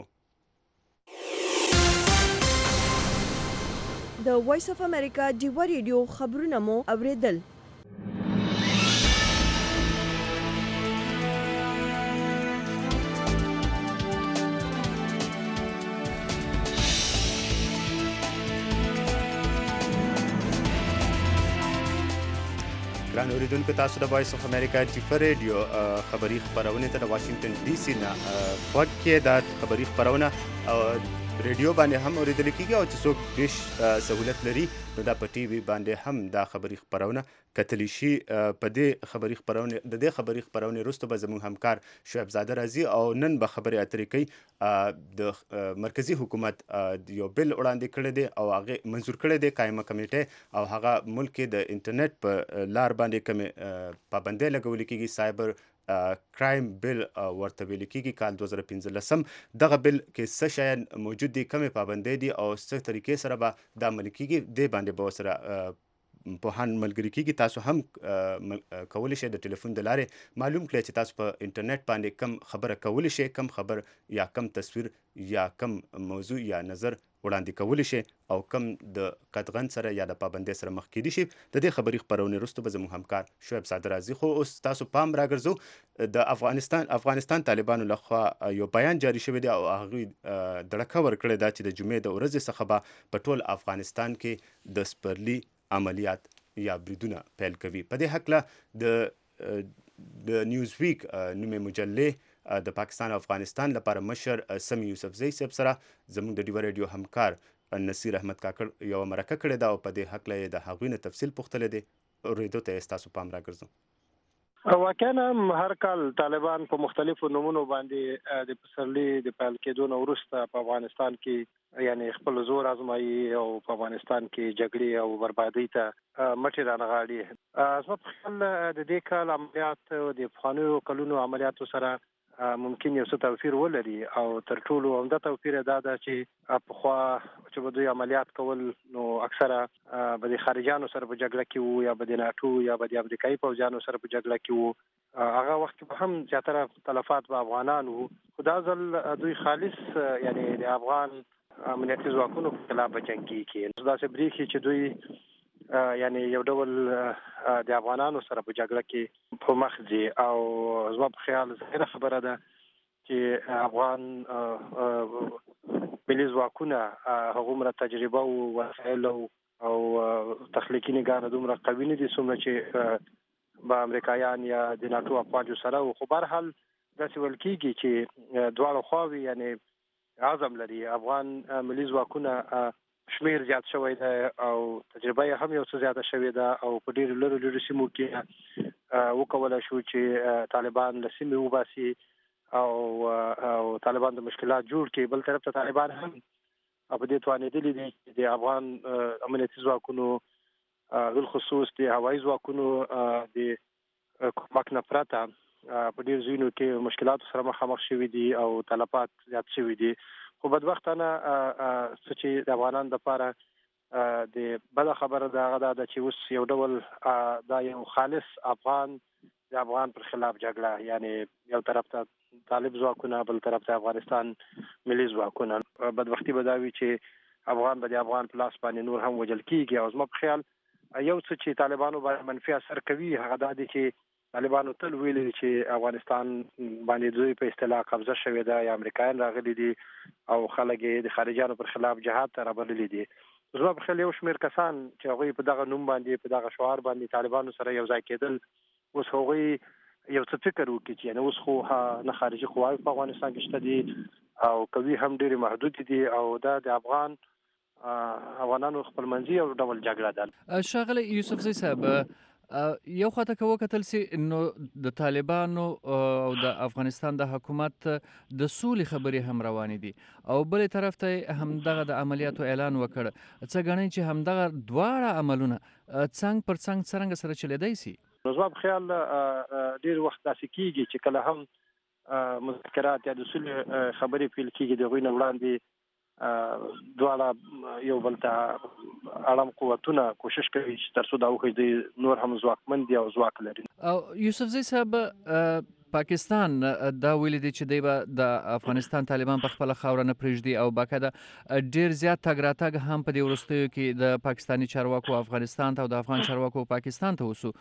د وایس اف امریکا ډیوا ریډیو خبرونه مو اوریدل. ګران اوریدونکو تاسو د وایس اف امریکا ډیوا ریډیو خبری خبرونه ته د واشنگټن ډي سي نه وخت کې د خبری خبرونه ریډیو باندې هم اوریدل کیږي او چې څوک ډیش سہولت لري نو دا په ټي وي باندې هم دا خبری خبرونه کتلی شي. په دې خبری خبرونه وروسته به زموږ همکار شعیب زاده راځي او نن به خبرې اترې کوي. د مرکزی حکومت یو بل وړاندې کړی دی او هغه منزور کړی دی قائمه کمیټه او هغه ملک کې د انټرنیټ په لار باندې کوم پابندۍ لګول کیږي سایبر کرایم بل ورته ویل کیږي کال 2015. دغه بل کې څه شیان موجود دي کومې پابندۍ دي او څه طریقې سره به د عملي کیږي د باندې به سره پوهان ملګری کیږي. تاسو هم کولی شئ د ټلیفون د لارې معلوم کړئ چې تاسو په انټرنیټ باندې کم خبره کولی شئ کم خبر یا کم تصویر یا کم موضوع یا نظر وړاندې کولی شي او کم د قطغن سره یا د پابندۍ سره مخ کېدی شي. د دې خبري خبرونه وروسته به زموږ همکار شعیب زاده راځي. خو اوس تاسو پام راګرځو د افغانستان طالبانو لخوا یو بیان جاری شوی دی او هغوی دړکه ورکړې ده چې د جمعې د ورځې څخه به په ټول افغانستان کې د سپرلي عملیات یا بریدونه پیل کوي. په دې هکله د نیوز ویک نومې مجلې د پاکستان او افغانستان لپاره مشر سمی یوسفزی صاحب سره زموږ د ډیوا ریډیو همکار نصیر احمد کاکړ یو مرکه کړې ده او په دې هکله یې د هغوی نه تفصیل پوښتلی دی. اورېدو ته یې ستاسو پام راګرځو. واقعا هر کال طالبان په مختلفو نمونو باندې د پسرلي د پیل کېدو نه وروسته په افغانستان کې یعنی خپل زور آزمایي او په افغانستان کې جګړې او بربادۍ ته مټې رانغاړي. زما په خیال د دې کال عملیات د پخوانیو کلونو عملیاتو سره ممکن یو څه توپیر ولري او تر ټولو عمده توپیر دا ده چې پخوا چې به دوی عملیات کول نو اکثره به د خارجانو سره په جګړه کې وو یا به د ناټو یا به د امریکایي پوځیانو سره په جګړه کې وو. هغه وخت کې به هم زیاتره تلفات به افغانان وو. خو دا ځل دوی خالص یعنی د افغان امنیتي ځواکونو په خلاف به جنګېږي. داسې برېښي چې دوی یعنی یو ډول د افغانانو سره په جګړه کې په مخ ځي او زما په خیال ظاهره خبره ده چې افغان ملي ځواکونه هغومره تجربه او وسایل او تخنیکي نګانه دومره قوي نه دي څومره چې به امریکایان یا د ناټو افواجو سره وو. خو بهرحال داسې ویل کېږي چې دواړه خواوې یعنی عزم لري. افغان ملي ځواکونه شمیر زیات شوی دی او تجربه یې هم یو څه زیاته شوې ده او په ډېرو لرو سیمو کې وکولی شو چې طالبان له سیمې وباسي او طالبان د مشکلات جوړ کړي. بل طرف ته طالبان هم په دې توانېدلي دي چې د افغان امنیتي ځواکونو بالخصوص د هوایي ځواکونو د کومک نه پرته په ډېر ځایونو کې مشکلاتو سره مخامخ شوي دي او تلفات زیات شوي دي. خو بدبختانه چې د افغانانو لپاره د بل خبره دا غدا د چې اوس یو ډول دا یو خالص افغان د افغان پر خلاف جګړه، یعنی یو طرف ته طالب ځواکونه، بل طرف ته افغانستان ملي ځواکونه. بدبختی به دا وي چې افغان به د افغان په لاس باندې نور هم وجل کیږي. او زما په خیال یو څه چې طالبانو باندې منفي اثر کوي هغه دا دی چې طالبانو تل ویلي چې افغانستان باندې دوی په اصطلاح قبضه شوې ده، یا امریکایان راغلي دي او خلک د خارجيانو پر خلاف جهاد ته رابللي دي. زما په خیال یو شمېر کسان چې هغوی په دغه نوم باندې، په دغه شعار باندې طالبانو سره یو ځای کېدل، اوس هغوی یو څه فکر وکړي چې یعنی اوس خو نه خارجي قواوې په افغانستان کې شته دي او قوي هم ډېرې محدود دي، او دا د افغانانو خپل منځي یو ډول جګړه ده. ښاغلی یوسفزی صاحب، یو خواته که وکتل سي نو د طالبانو او د افغانستان د حکومت د سولې خبرې هم روانې دي، او بلې طرف ته همدغه د عملیاتو اعلان وکړ. څه ګڼئ چې همدغه دواړه عملونه څنګ پر څنګ څرنګه سره چلیدای سي؟ نو زما په خیال ډېر وخت داسې کېږي چې کله هم مذاکرات یا د سولې خبرې پیل کېږي، د هغوی نه وړاندې دواړه یو بل ته اړم قوتونه کوشش کوي چې تر څو دا وښیي دوی نور هم ځواکمن دي او ځواک لري. او یوسفزی صاحب، پاکستان دا ویلي دی چې دی به د افغانستان طالبان په خپله خاوره نه پرېږدي، او باقاعده ډېر زیات تګ راتګ هم په دې وروستیو کې د پاکستاني چارواکو افغانستان ته او د افغان چارواکو پاکستان ته وسو.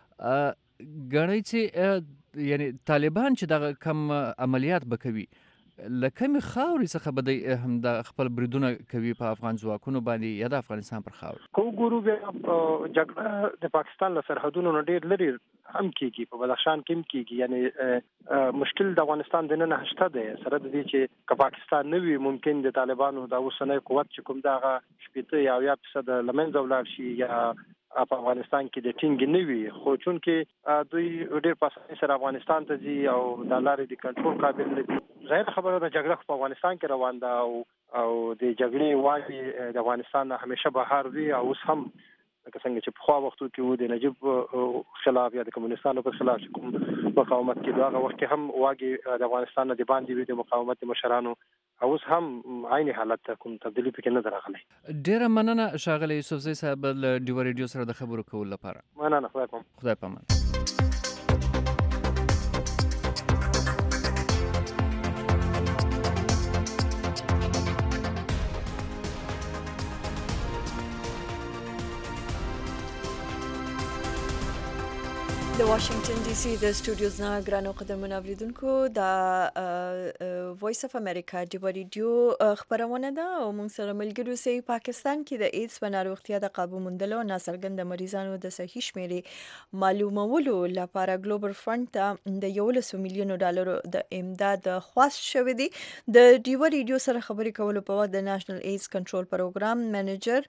ګڼئ چې یعنی طالبان چې دغه کم عملیات به کوي، له کمې خاورې څخه به دی هم د خپل بریدونه کوي په افغان ځواکونو باندې یا د افغانستان پر خاوره؟ که وګورو بیا جګړه د پاکستان له سرحدونو نه ډېر لرې هم کېږي، په بدخشان کې هم کېږي. یعنی مشکل د افغانستان دننه شته دی، سره د دې چې که پاکستان نه وي ممکن د طالبانو د اوسنی قوت چې کوم دغه 80 یا 80% له منځه ولاړ شي یا په افغانستان کې د ټینګ نه وي. خو چونکې دوی ډېر په اسانۍ سره افغانستان ته ځي او د لارې د کنټرول قابل نه دي. ظاهر خبره ده جګړه په افغانستان کې روان ده او د جګړې واګې د افغانستان همیشه بهر وي، او اوس هم لکه څنګه چې پخوا وختو کې وو د نجیب خلاف یا د کمونستانو پر خلاف چې کوم مقاومت کېدو، هغه وخت کې هم واګې د افغانستان نه د باندې وي د مقاومت مشرانو، او اوس هم عین حالت ته کوم تبدیلي پکې نه ده راغلی. ډېره مننه ښاغلی یوسفزی صاحب له ډیوه ریډیو سره د خبرو کولو لپاره. مننه، خدای پامان. د واشنگټن ډي سي د سټوډیوز نه ګرانو قدرمنو اوریدونکو د وایس اف امریکا د ریډیو خبرونه ده او موږ سره ملګرو سي پاکستان کې د ایډز په ناروغتیا د قابو موندلو او ناڅرګند مریضانو د صحیح شمیرې معلومولو لپاره ګلوبل فند ته د $1 میلیون د امداد خواست شوې دي. د ډیو ریډیو سره خبرې کولو په وخت د نېشنل ایډز کنټرول پروګرام منیجر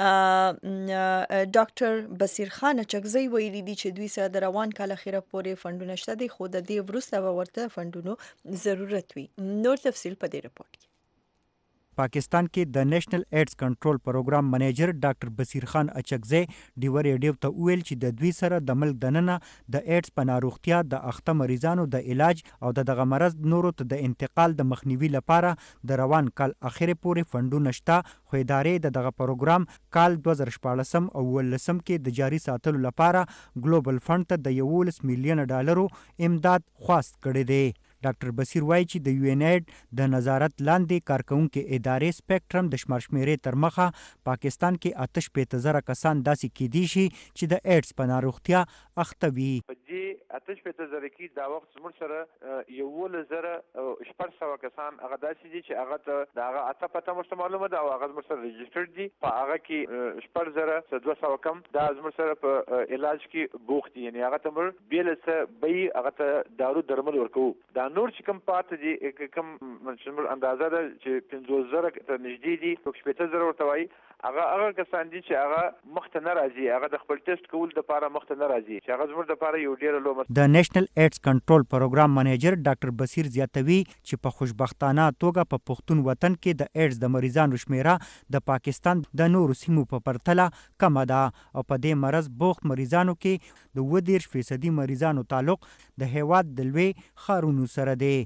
ډاکټر بصیر خان چغزی ویلي دي چې دوی سره د روان کال اخیره پورې فندونه شته دي، خو د دې وروسته به ورته فندونو ضرورت وي. نور تفصیل په دې رپورت کې. پاکستان کې د نېشنل ایډز کنټرول پروګرام منیجر ډاکټر بصیر خان اچکزی ډیو ریډیو ته ویل چې د دوی سره د ملک دننه د ایډز په ناروغتیا د اخته مریضانو د علاج او دغه مرض نورو ته د انتقال د مخنیوي لپاره د روان کال اخیره پورې فندونه شته، خو ادارې دغه پروګرام کال 2014 او 2019 کې د جاري ساتلو لپاره ګلوبل فند ته د $11 میلیون امداد خواست کړی دی. ډاکټر بصیر وایي چې د یو ان ایډ د نظارت لاندې کارکونکو ادارې سپیکټرم د شمارشمیرې تر مخه پاکستان کې 85,000 کسان داسې کېدی شي چې د ایډز په ناروغتیا اخته وي. په دې 85,000 کې دا وخت زموږ سره 11,400 کسان هغه داسې دي چې هغه ته د هغه اته پته موږ معلومه ده او هغه زموږ سره ريجسترډ دي. په هغه کې 4,200 کم دا زموږ سره په علاج کې بوخت دي، یعنی هغه ته موږ بیل څه به هغه ته دارو درمل ورکو. دا نور چې کوم پاتې دي کوم منشمول اندازه ده چې 50,000 ته نږدې دي، 80,000 ورته وایي هغه کسان دي چې هغه مخته نه راځي، هغه د خپل ټیسټ کول لپاره مخته نه راځي، چې هغه زموږ لپاره یو ډېر لوی. د نېشنل ایډز کنټرول پروګرام منیجر ډاکټر بصیر زیاتوي چې په خوشبختانه توګه په پښتون وطن کې د ایډز د مریضانو شمیره د پاکستان د نورو سیمو په پرتله کمه ده او په دې مرض بوخت مریضانو کې د 20% مریضانو تعلق د هیواد د لوی ښارونو سره دی. د دې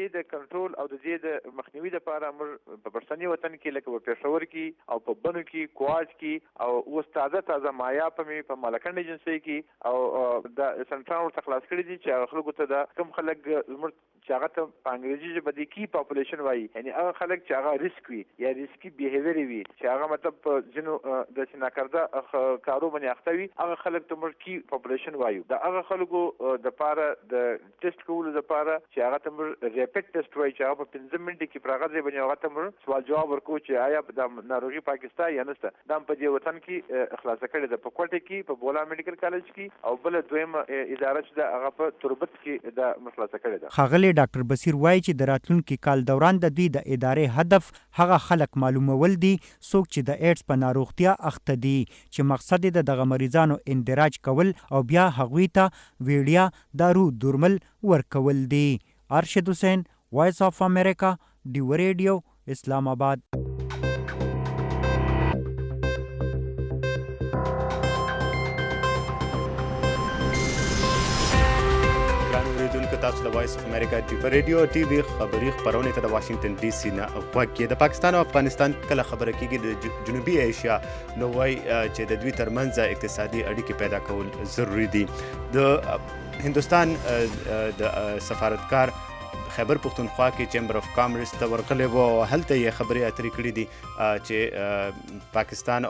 دې د کنټرول او د دې د مخنیوي لپاره موږ په پښتني وطن کې لکه په پېښور کې او په بنو کې کوچ کې او اوس تازه مایا په مالکند ایجنسي کې او د سنټرال څخه خلاص کړی دي چې خلکو ته د کم خلک زموږ چې هغه ته په انګریزي ژبه د کی پاپولیشن وایي یعنی هغه خلک چې هغه ریسک وي یا ریسکی بیهیویر وي چې هغه مطلب په ځینو د سیناکرده کارو باندې اخته وي هغه خلک ته موږ کی پاپولیشن وایو د هغه خلکو د پاره د ټیسټ کولو لپاره چې هغه ته موږ ریپټ ټیسټ وایي چې هغه په 15 منټه کې پراغه ځای باندې هغه ته موږ سوال جواب ورکو چې آیا د ناروغي پاکستان یا نشته دا په دې وطن کې خلاص کړي د پکوټه کې په بولا میډیکل کالج کې او بل دویم اداره چې د هغه په تربت کې د خلاص کړي ده ښاغلی ډاکټر بصیر وایي چې د راتلونکي کال دوران د دوی د ادارې هدف هغه خلک معلومول دي څوک چې د ایډز په ناروغتیا اخته دي چې مقصد یې د دغه مریضانو اندراج کول او بیا هغوی ته ویړیا دارو درمل ورکول دي. ارشد حسین، وایس آف امریکا، ډیو ریډیو، اسلام آباد. تاسو د وایس اف امریکا ډیو ریډیو ټي وی خبري خبرونه ته د واشنگټن ډي سي نه غوږ د پاکستان او افغانستان کله خبره کیږي د جنوبي ایشیا نو وای چې د دوی ترمنځ اقتصادي اړیکې پیدا کول ضروری دي. د هندستان د سفارتکار خیبر پختونخوا کې چیمبر اف کامرس ته ورغلی و او هلته یې خبرې اترې کړې دي چې پاکستان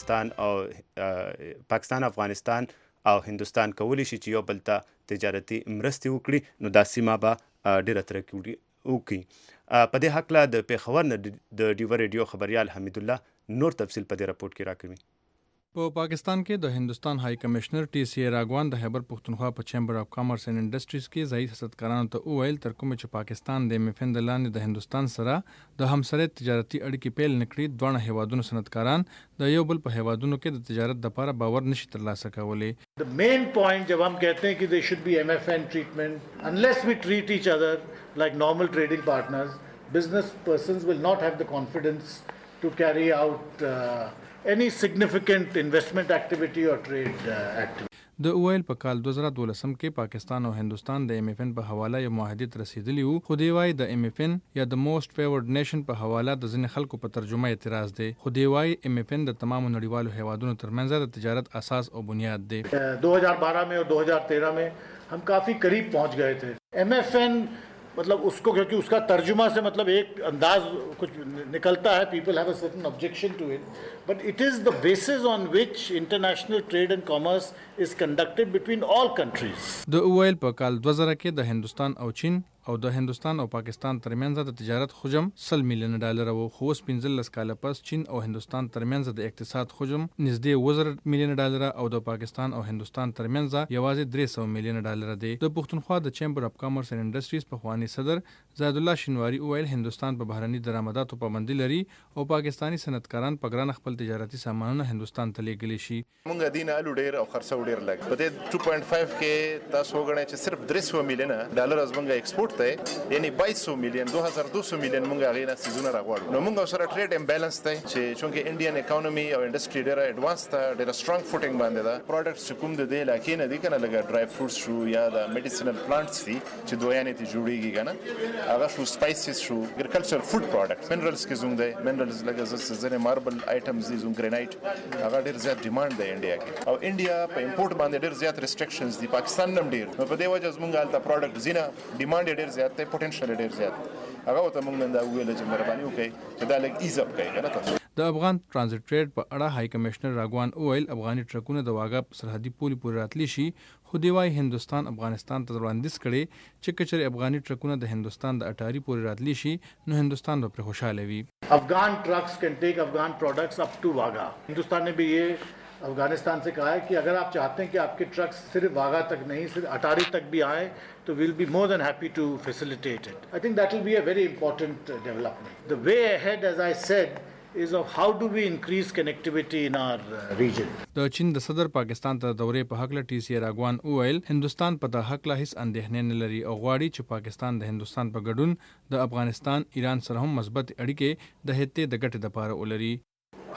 او افغانستان او هندستان کولی شي چې یو بل ته تجارتي مرستې وکړي نو دا سیمه به ډېره ترقي وکړي. په دې هکله د پېښور نه د ډیو ریډیو خبریال حمید الله نور تفصیل په دې راپورټ کې راکوي. په پاکستان کې د هندستان های کمشنر ټي سی راغوان د خیبر پختونخوا په چیمبر اف کامرس اینڈ انډسټریز کې ځایي صنعتکارانو ته وویل تر کومه چې پاکستان د MFN د لاندې د هندستان سره د همسره تجارتي اړیکې پیل نکړي دوه هیوادونو صنعتکاران د یو بل په هیوادونو کې د تجارت لپاره باور نشي ترلاسه کولی. The main point जब हम कहते हैं कि there should be MFN treatment unless we treat each other like normal trading partners, business persons will not have the confidence to carry out any significant investment activity or trade activity. د اویل په کال 2012 کې پاکستان او هندستان د MFN په حواله یو معاهده ته رسیدلی وو خو دی وايي د MFN یا د موست فیورډ نیشن په حواله د ځینې خلکو په ترجمه اعتراض دی خو دی وايي MFN د تمامو نړیوالو هیوادونو ترمنځ د تجارت اساس او بنیاد دی. 2012 में और 2013 में हम काफी करीब पहुंच गए थे. MFN मतलब उसको क्योंकि उसका तर्जुमा से मतलब एक अंदाज कुछ निकलता है, people have a certain objection to it, but it is the basis on which international trade and commerce is conducted between all countries. د اویل په کال 2000 کې د هندستان او چین او د هندستان او پاکستان ترمنځ د تجارت حجم $100 ملیون وو خو اوس 15 کال پس چین او هندستان ترمنځ د اقتصاد حجم نږدې $1 ملیون او د پاکستان او هندستان ترمنځ یوازې $300 ملیون دی. د پښتونخوا د چیمبر اف کامرس اینڈ انډسټریز په خواني صدر زید الله شینواری اویل هندستان په بهرني درآمداتو پابندي لري او پاکستانی صنعتکاران په ګران خپل تجارتي سامانونه هندستان ته لیږلی شي. مونږ دین الو ډیر او خرڅو ډیر لګ په دې 2.5 کې تاسو وګڼئ چې صرف $300 ملیون از مونږه ایکسپورټ ته یعنی 2200 ملیون 2200 ملیون مونږه غینا سيزونه راغواړو نو مونږ سره ټریډ امبالانس ته چې چونکه انډین اکانومي او انډستری ډیره ایڈوانس ته ډیره سترونګ فوټینګ باندې دا پروډکټس کوم د دې لکه نه دي کنه لګا ډرای فروټس شو یا د میډیسینل پلانټس دي چې دویانه ته جوړیږي کنه هغه شو سپایسز شو اګریکلچر فود پروډکټس منرالز کې زوم دی منرالز لګا زره ماربل آیټمز دي زوم ګرینایټ هغه ډیر زیات ډیماند دی انډیا کې او انډیا په امپورټ باندې ډیر زیات ریسټریکشنز دي پاکستان نم ډیر نو په دې وجه زمونږ الته پروډکټ زینه ډیماند ډیر زیات دی پوتنشل ډیر زیات هغه ته موږ نن دا ویل چې مهرباني وکړئ چې دا لږ ایز اپ کړئ کنه تاسو. د افغان ترانزیت ټریډ په اړه های کمشنر راغوان اویل افغاني ټرکونه د واګه سرحدي پولې پورې راتلی شي خو دی وايي هندستان افغانستان ته وړاندیز کړي چې کچره افغاني ټرکونه د هندستان د اټاري پورې راتلی شي نو هندستان به پر خوشاله وي. افغان trucks can take Afghan products up to Wagah. Hindustan ने भी ये अफगानिस्तान से कहा है कि अगर आप चाहते हैं कि आपके ट्रक्स सिर्फ वाघा तक नहीं सिर्फ अटारी तक भी आए तो we'll be more than happy to facilitate it. I think that will be a very important development. The way ahead, as I said, is of how do we increase connectivity in our region. د چین د صدر پاکستان ته دورې په حق له ټي سی راغوان اویل هندستان په د حق له هیڅ اندېښنې نه لري او غواړي چې پاکستان د هندستان په ګډون د افغانستان ایران سره هم مثبت اړیکې د هټې د ګټې لپاره ولري.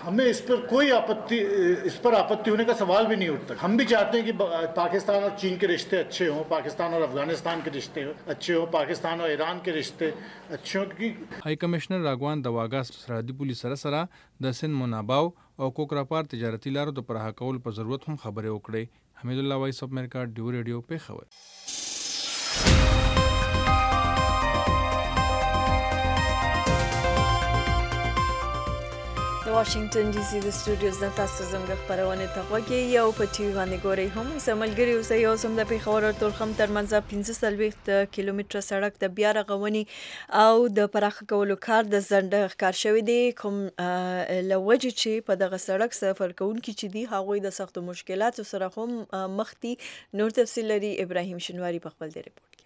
हमें इस पर आपत्ति होने का सवाल भी नहीं उठता। हम भी चाहते हैं कि पाकिस्तान और चीन के रिश्ते अच्छे हों, पाकिस्तान और अफगानिस्तान के रिश्ते अच्छे हों, पाकिस्तान और ईरान के रिश्ते अच्छे हों। क्योंकि high commissioner Raghavan د واګا سرحدي پولیس سره د سند مناباو او کوکراپار تجارتي لارو د پراخ کول په ضرورت هم خبرې وکړې. حمید الله وایس اف امریکا ډیو ریډیو په خبر. د واشنگټن ډي سي د سټوډیوز نه تاسو زموږ خبرونه ته غوږی یو په ټي وي باندې ګورئ هم سملګری اوسئ یو سم د پیښور او تورخم ترمنځ 15 کیلومتره سړک د بیا رغونې او د پراخه کولو کار د ځنډ ښکار شوی دی، کوم لوجه چې په دغه سړک سفر کوونکي چې دي هغوی د سختو مشکلاتو سره هم مخ دي. نور تفصیل لري ابراهیم شنواری په خپل ریپورت کې.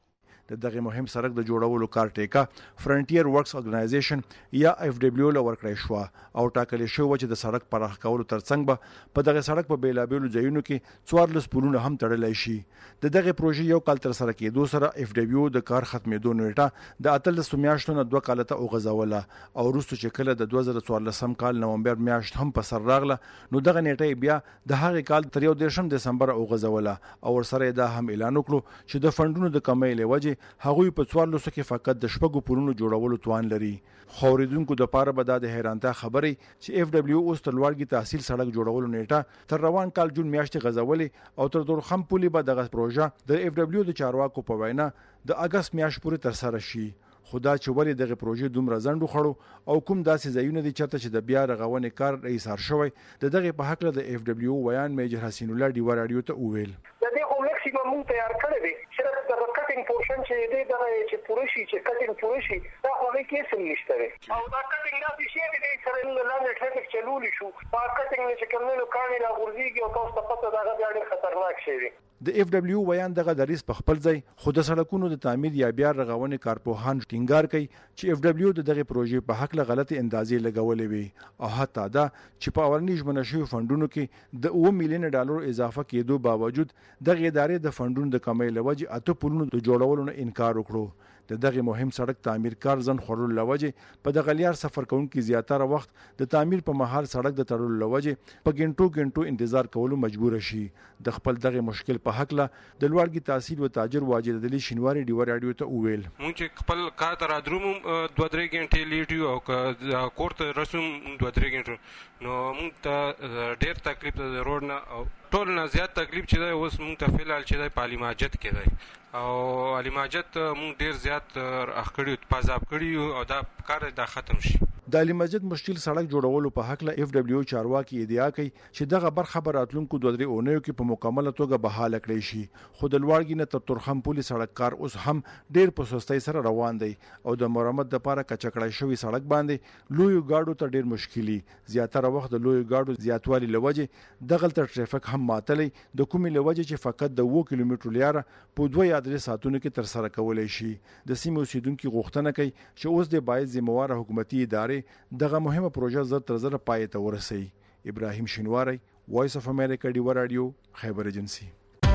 د دغه مهم سړک د جوړولو کار ټیکه فرنټیر ورکس ارګنایزیشن یا اف ډبلیو لور کړی شو او ټاکل شو چې د سړک پراخ کولو ترڅنګ به په دغه سړک په بیلابېلو ځایونو کې 14 پلونه هم تړلی شي. د دغه پروژې یو کال تر سره کېدو سره اف ډبلیو د کار ختمېدو نیټه د 18 میاشتو نه 2 کال ته وغځوله او وروسته چې کله د 2014 کال نومبر میاشت هم په سر راغله نو دغه نیټه بیا د هغه کال تر 1 دسمبر وغځوله او ورسره دا هم اعلان وکړو چې د فندونو د کمۍ له وجې هغوی په 14 کې فقط د شپږو پلونو جوړولو توان لري. خوریدونکو د پاره به د حیرانتیا خبرې چې اف ډبلیو اوس تر لوړګي تحصیل سړک جوړولو نیټه تر روان کال جون میاشتې غځولې او تر دورخم پولي به دغه پروژه د اف ډبلیو د چارواکو په وینا د اگست میاشت پورې تر سره شي. خدا چې ولې دغه پروژې دومره ځنډ وخړو او کوم داسې ځایونه دي چرته چې د بیا رغونې کار ایثار شوی د دغه په حق له د اف ډبلیو ویان میجر حسین الله ډیو رادیو ته وویل. د دې کوم مکسیمم تیار کړی دی چې د کټینګ پورشن چې دی دغه چې پوره شي چې کټینګ پوره شي دا خو کې سم نشته او دا کټینګ دا شي دی سره لاندې ټریفیک چلول شو په کټینګ نه چې کومو کاني لا ورځيږي او تاسو ته پته دا ډېر خطرناک شي. د اف ډبلیو ویان دغه دریس په خپل ځای خود سړکونو د تعمیر یا بیا رغونې کارپوهان ټینګار کوي چې اف ډبلیو دغه پروژې په حق له غلطي اندازې لګولې وي او حتی دا چې په اولنی ژمنه شوی فندونو کې د 1 میلیون ډالر اضافه کېدو باوجود دغه ادارې د فندونو د کمۍ لوجې اته پلونو د جوړولو نه انکار وکړو. د دغه مهم سړک تعمیر کار ځن خورل لوجې په دغه لیار سفر کوونکي زیاتره وخت د تعمیر په مهال سړک د تړلو لوجې په ګنټو انتظار کولو مجبور شي. د خپل دغه مشکل په حق له د لوړګي تحصیل او تاجر واجد دلی شینواری ډیو رادیو ته وویل. مونږ چې خپل کار تر ادروم 2-3 غنټې لیټ یو او کوړت رسوم 2-3 غنټې نو مونږ ته ډېر تکلیف د روډ نه او ټول نه زیات تکلیف چې دی اوس مونږ ته فعال چې دی پالی ماجد کې دی او علي ماجد مونږ ډېر زیات اخکړی پازاب کړی او دا کار دا ختم شي. د علي مسجد مشکل سړک جوړولو په حق له اف ډبلیو چارواکي ادعا کوي چې دغه برخه به راتلونکو 2-3 اونیو کې په مکمله توګه بحاله کړی شي. خو د لوړګي نه تر تورخم پولي سړک کار اوس هم ډېر په سستۍ سره روان دی او د مرمت لپاره کچکړای شوی سړک باندې لوی گاډو ته ډېر مشکلي زیاتره وخت د لوی گاډو زیاتوالي لوجه دغه تر ټریفیک هم ماتلې د کومې لوجه چې فقط د 2 کیلومتر لیاره په 2 یا 3 ساعتونو کې تر سره کولای شي. د سیمې اوسیدونکو غوښتنه کوي چې اوس د باید ذمہوار حکومتي ادارې دغه مهمه پروژه زر تر زر پای ته ورسي. ابراهیم شینواری وایس اف امریکا ډیو رادیو خیبر ایجنسی.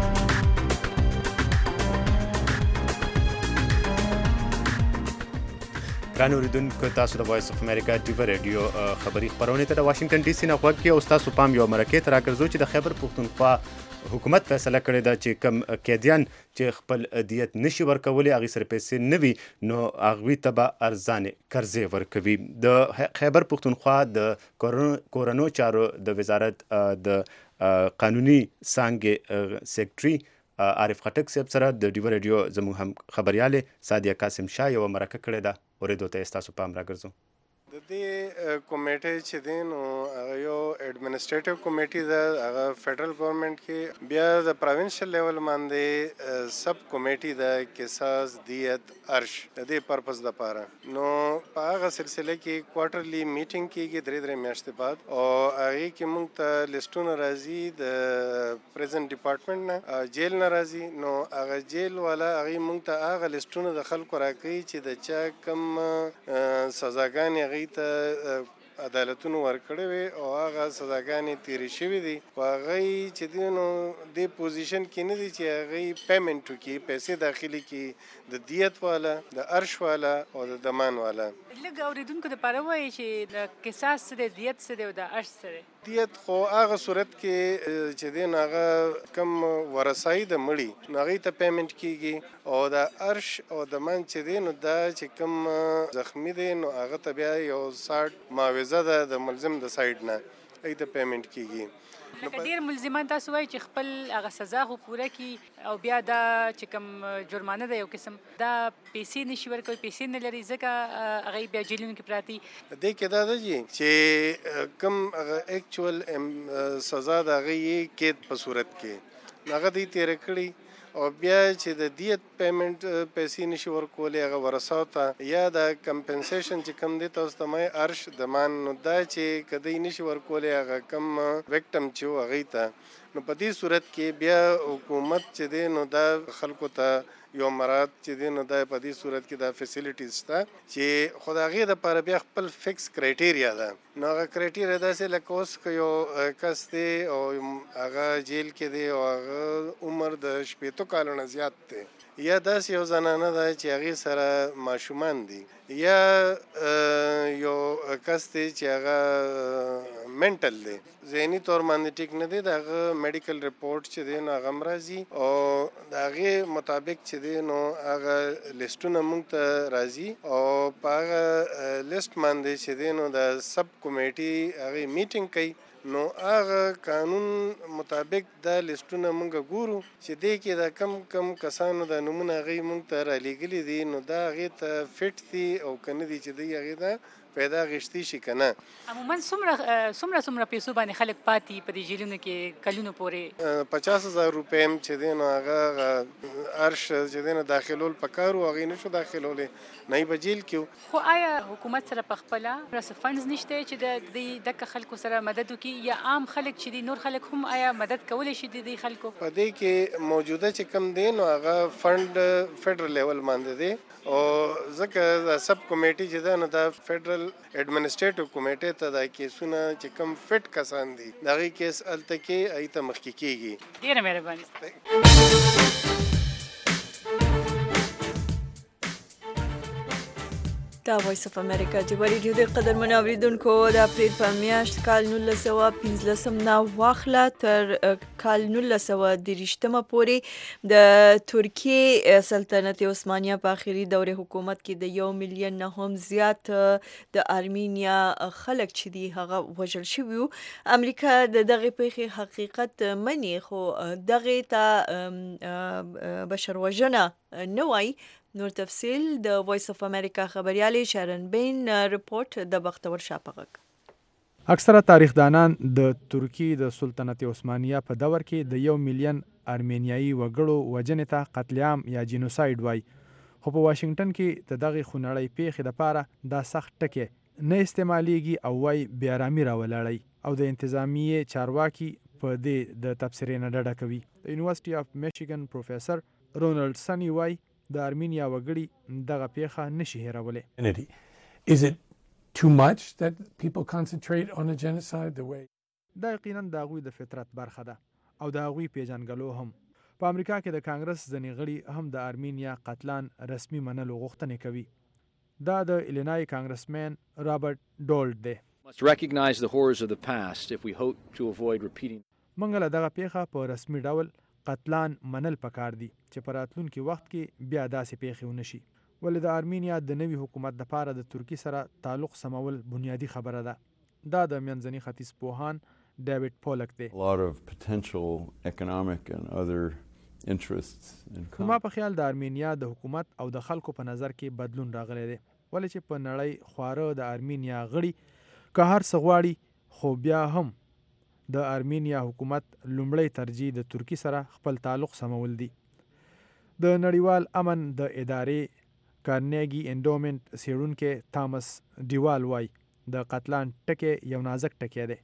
ګران اوریدونکو تاسو د وایس اف امریکا ډیو رادیو خبری خبرونه ته د واشنگټن ډي سي نه غوږ کې او تاسو پام یو مرکه تر راګرځو چې د خیبر پښتونخوا حکومت فیصله کړې ده چې کم قیدیان چې خپل دیت نشي ورکولي هغه سره پیسې نه وي نو هغوی ته به ارزانه قرضې ورکوي. د خیبر پښتونخوا د کورونو چارو د وزارت د قانوني څانګې سیکرټري عارف خټک صاحب سره د ډیو رادیو زموږ هم خبرياله سادیه قاسم شاه یو مرکه کړې ده اورېدو ته تاسو پام راګرځو. د دې کمیټې چې دی نو هغه یو ایڈمنسټریټیو کمیټې ده هغه فیډرل ګورنمنټ کې بیا د پروینشل لیول باندې سب کمیټې ده قصاص دیت ارش د دې پرپس لپاره نو په هغه سلسله کې کوارټرلی میټینګ کېږي 3 میاشتې بعد او هغه کې موږ ته لیسټونه راځي د پریزنټ ډپارټمنټ نه جیل نه راځي نو هغه جیل والا هغه موږ ته هغه لیسټونه د خلکو راکړي چې د چا کم سزاګانې ته عدالتونو ورکړې وي او هغه سزاګانې تیرې شوې دي خو هغه چې دی نو دې پوزیشن کې نه دي چې هغه پیمنټ وکړي پیسې داخلي کړي د دیت والا د ارش والا او د ضمان والا. لږ اورېدونکو دپاره ووایي چې د قصاص څه دی دیت څه دی او د ارش څه دی؟ دیت خو هغه صورت کې چې دی نو هغه کم ورثایي د مړي نو هغې ته پیمنټ کېږي او د ارش او ضمان چې دی نو دا چې کم زخمی دی نو هغه ته بیا یو 60 معاوضه ده د ملزم د سایډ نه هغې ته پیمنټ کېږي. لکه ډېر ملزمان تاسو وایي چې خپل هغه سزا خو پوره کړي او بیا دا چې کوم جرمانه ده یو قسم دا پیسې نشي ورکوي پیسې نه لري ځکه هغه بیا جیلونو کې پراته دي کې دا ده چې کوم هغه ایکچوال سزا د هغه یې قید په صورت کې هغه دوی تېره کړي او بیا چې د دیت پیمنټ پیسې نشي ورکولی هغه ورثاو ته یا د کمپنسیشن چې کم دی تاسو ته مای ارش ضمان نو دا چې که دی نشي ورکولی هغه کم ویکټم چې و هغې ته نو په دې صورت کې بیا حکومت چې دی نو دا خلکو ته یو مراد چې دی نو دا په دې صورت کې دا فیسیلیټیز شته چې خو د هغې دپاره بیا خپل فکس کرایټیریا ده نو هغه کرایټیریا داسې لکه اوس که یو کس دی او هغه جیل کې دی او هغه عمر د 80 کالو نه زیات دی یا داسې یو زنانه ده چې هغې سره ماشومان دي یا یو کس دی چې هغه منټل دی ذهني طور باندې ټیک نه دی د هغه میډیکل رپورټ چې دی نو هغه هم راځي او د هغې مطابق چې دی نو هغه لیسټونه موږ ته راځي او په هغه لیسټ باندې چې دی نو د سب کمیټي هغې میټینګ کوي نو هغه قانون مطابق دا لیسټونه موږ ګورو چې دی کې دا کم کم کسانو د نومونه هغې موږ ته رالیږلي دي نو دا هغې ته فټ دي او که نه دي چې دی هغې ته پیدا غشتي شي که نه. عموما څومره پیسو باندې خلک پاتې په دې جیلونو کې کلونو پورې 50,000 روپۍ هم چې دی نو هغه ارش چې دی نو داخلول پکار و هغې نه شو داخلولی نه یې په جیل کې خو آیا حکومت سره پخپله راسه فنډز نشته چې د دې دغه خلکو سره مدد وکړي یا عام خلک چې دي نور خلک هم آیا مدد کولی شي د دې خلکو؟ په دې کې موجوده چې کم دی نو هغه فنډ فیډرل لیول باندې دی او ځکه د سب کمیټي چې ده نو دا فیډرل ایډمنسټریټیو کمیټې ته دا کیسونه چې کم فټ کسان دي د هغې کیس هلته کې هغې ته مخکې کېږي. ډېره مهرباني. دا وایس اف امریکا چې ریډیو د قدرمن اوریدونکو د اپریل په میاشت کال 1915 نه واخله تر کال 1930 پورې د ترکیه سلطنت عثمانیه په اخیری دوره حکومت کې د 1 میلیون نه هم زیات د ارمینیا خلک چې دي هغه وژل شوي وو. امریکا د دغه پیښې حقیقت مني خو دغه ته بشر وژنه نه وایي. نور تفصیل د وایس اف امریکا خبريالې شارن بین رپورت د بختور شاپغک. اکثره تاریخدانان د ترکیه د سلطنت عثمانیه په دور کې د 1 میلیون ارمینیایي وګړو وژنې ته قتل عام یا جینوساید وای خو په واشنگټن کې د دغه خونړۍ پیښې لپاره دا سخت ټکی نه استعمالېږي او وای بیا رامي راولړی او د انتظامیه چارواکي په دې د تبصرې نه ډډه کوي. د یونیورسيټي اف میشیګن پروفیسور رونالډ سنی وای د ارمینیا وګړي دغه پیښه نشي هېرولی. Is it too much that people concentrate on a genocide the way? دا یقینا د هغوی د فطرت برخه ده او د هغوی پیژنګلو هم. په امریکا کې د کانګرس ځینې غړي هم د ارمینیا قتلان رسمي منلو غوښتنې کوي. دا د ایلینای کانګرسمن رابرټ ډولډ دی. Must recognize the horrors of the past if we hope to avoid repeating. منګ له دغه پیښه په رسمي ډول قتلان منل پکار دي چې په راتلونکي وخت کې بیا داسې پیښې ونه شي. ولې د ارمینیا د نوي حکومت لپاره د ترکیه سره تعلق سمول بنیادی خبره ده. دا د منځني ختیځ پوهان ډیوډ پولک دی. A lot of potential economic and other interests in common. ما په خیال د ارمینیا د حکومت او د خلکو په نظر کې بدلون راغلی دی. ولې چې په نړۍ خواره د ارمینیا غړي که هر څه غواړي خو بیا هم د ارمینیا حکومت لومړی ترجیح د ترکی سره خپل تعلق سمول دي. د نړیوال امن د ادارې کارنیګي انډومنت سیړونکي تامس ډیوال وای د قتلان ټکی یو نازک ټکی دی.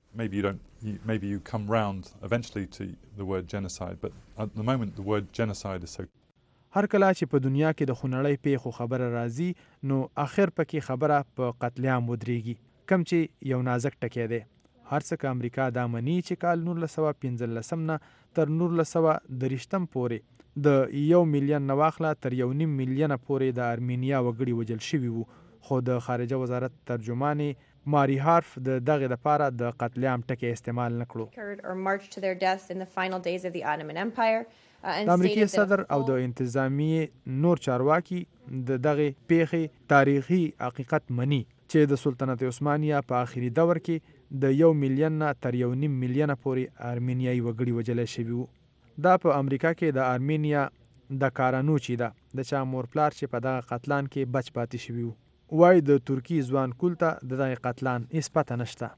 Maybe you come round eventually to the word genocide, but at the moment the word genocide is so. هر کله چې په دنیا کې د خونړۍ پیښو خبره راځي نو اخر پکې خبره په قتل عام ودرېږي. کم چې یو نازک ټکی دی. هر څه که امریکا دا مني چې کال 1915 نه تر 1923 پورې د 1 میلیون نه واخله تر 1.5 میلیونه پورې د ارمینیا وګړي وژل شوي وو، خو د خارجه وزارت ترجمانې ماری هارف د دغې دپاره د قتل عام ټکی استعمال نه کړو. د امریکای صدر او د انتظامیې نور چارواکي د دغې پیښې تاریخي حقیقت مني چې د سلطنت عثمانیه په آخري دور کې د 1 میلیون نه تر 1.5 میلیونه پورې ارمینیایي وګړي وژلی شوي وو. دا په امریکا کې د ارمینیا د کارانوچي ده د چا مور پلار چې په دغه قتلان کې بچ پاتې شوي وو. وایي د ترکي ځوان کول ته د دغې قتلان هېڅ پته نشته.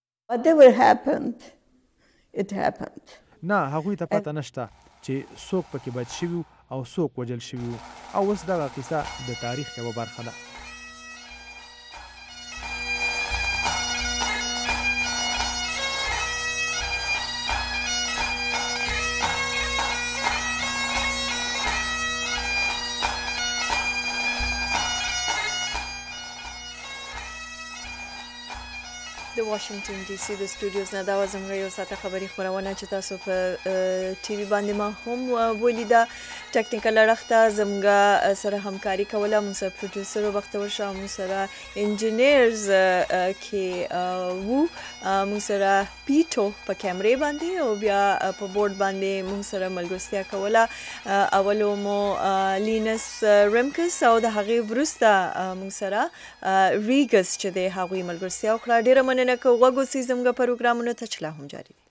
نه هغوی ته پته نشته چې څوک پکې بچ شوي او څوک وژل شوي وو، او اوس دغه قصه د تاریخ یوه برخه ده. د واشنگټن ډي سي د سټوډیوز نه دا و زموږ یو ساعته خبري خپرونه چې تاسو په ټي وي باندې ما هم ولیده. ټکنیکل اړخ زموږ سره همکاري کوله، موږ سره پروډوسر بختور شاه، موږ سره انجینیرز کې وو، موږ سره پیټو په کیمرې باندې او بیا په بورډ باندې موږ سره ملګرتیا کوله. اولو مو لینس رمکس او د هغې وروسته موږ سره ریګس چې د هغوی ملګرتیا وکړه. ډېره مننه که غوږ اوسئ زموږ پروګرامونو ته چې لا هم جاري دي.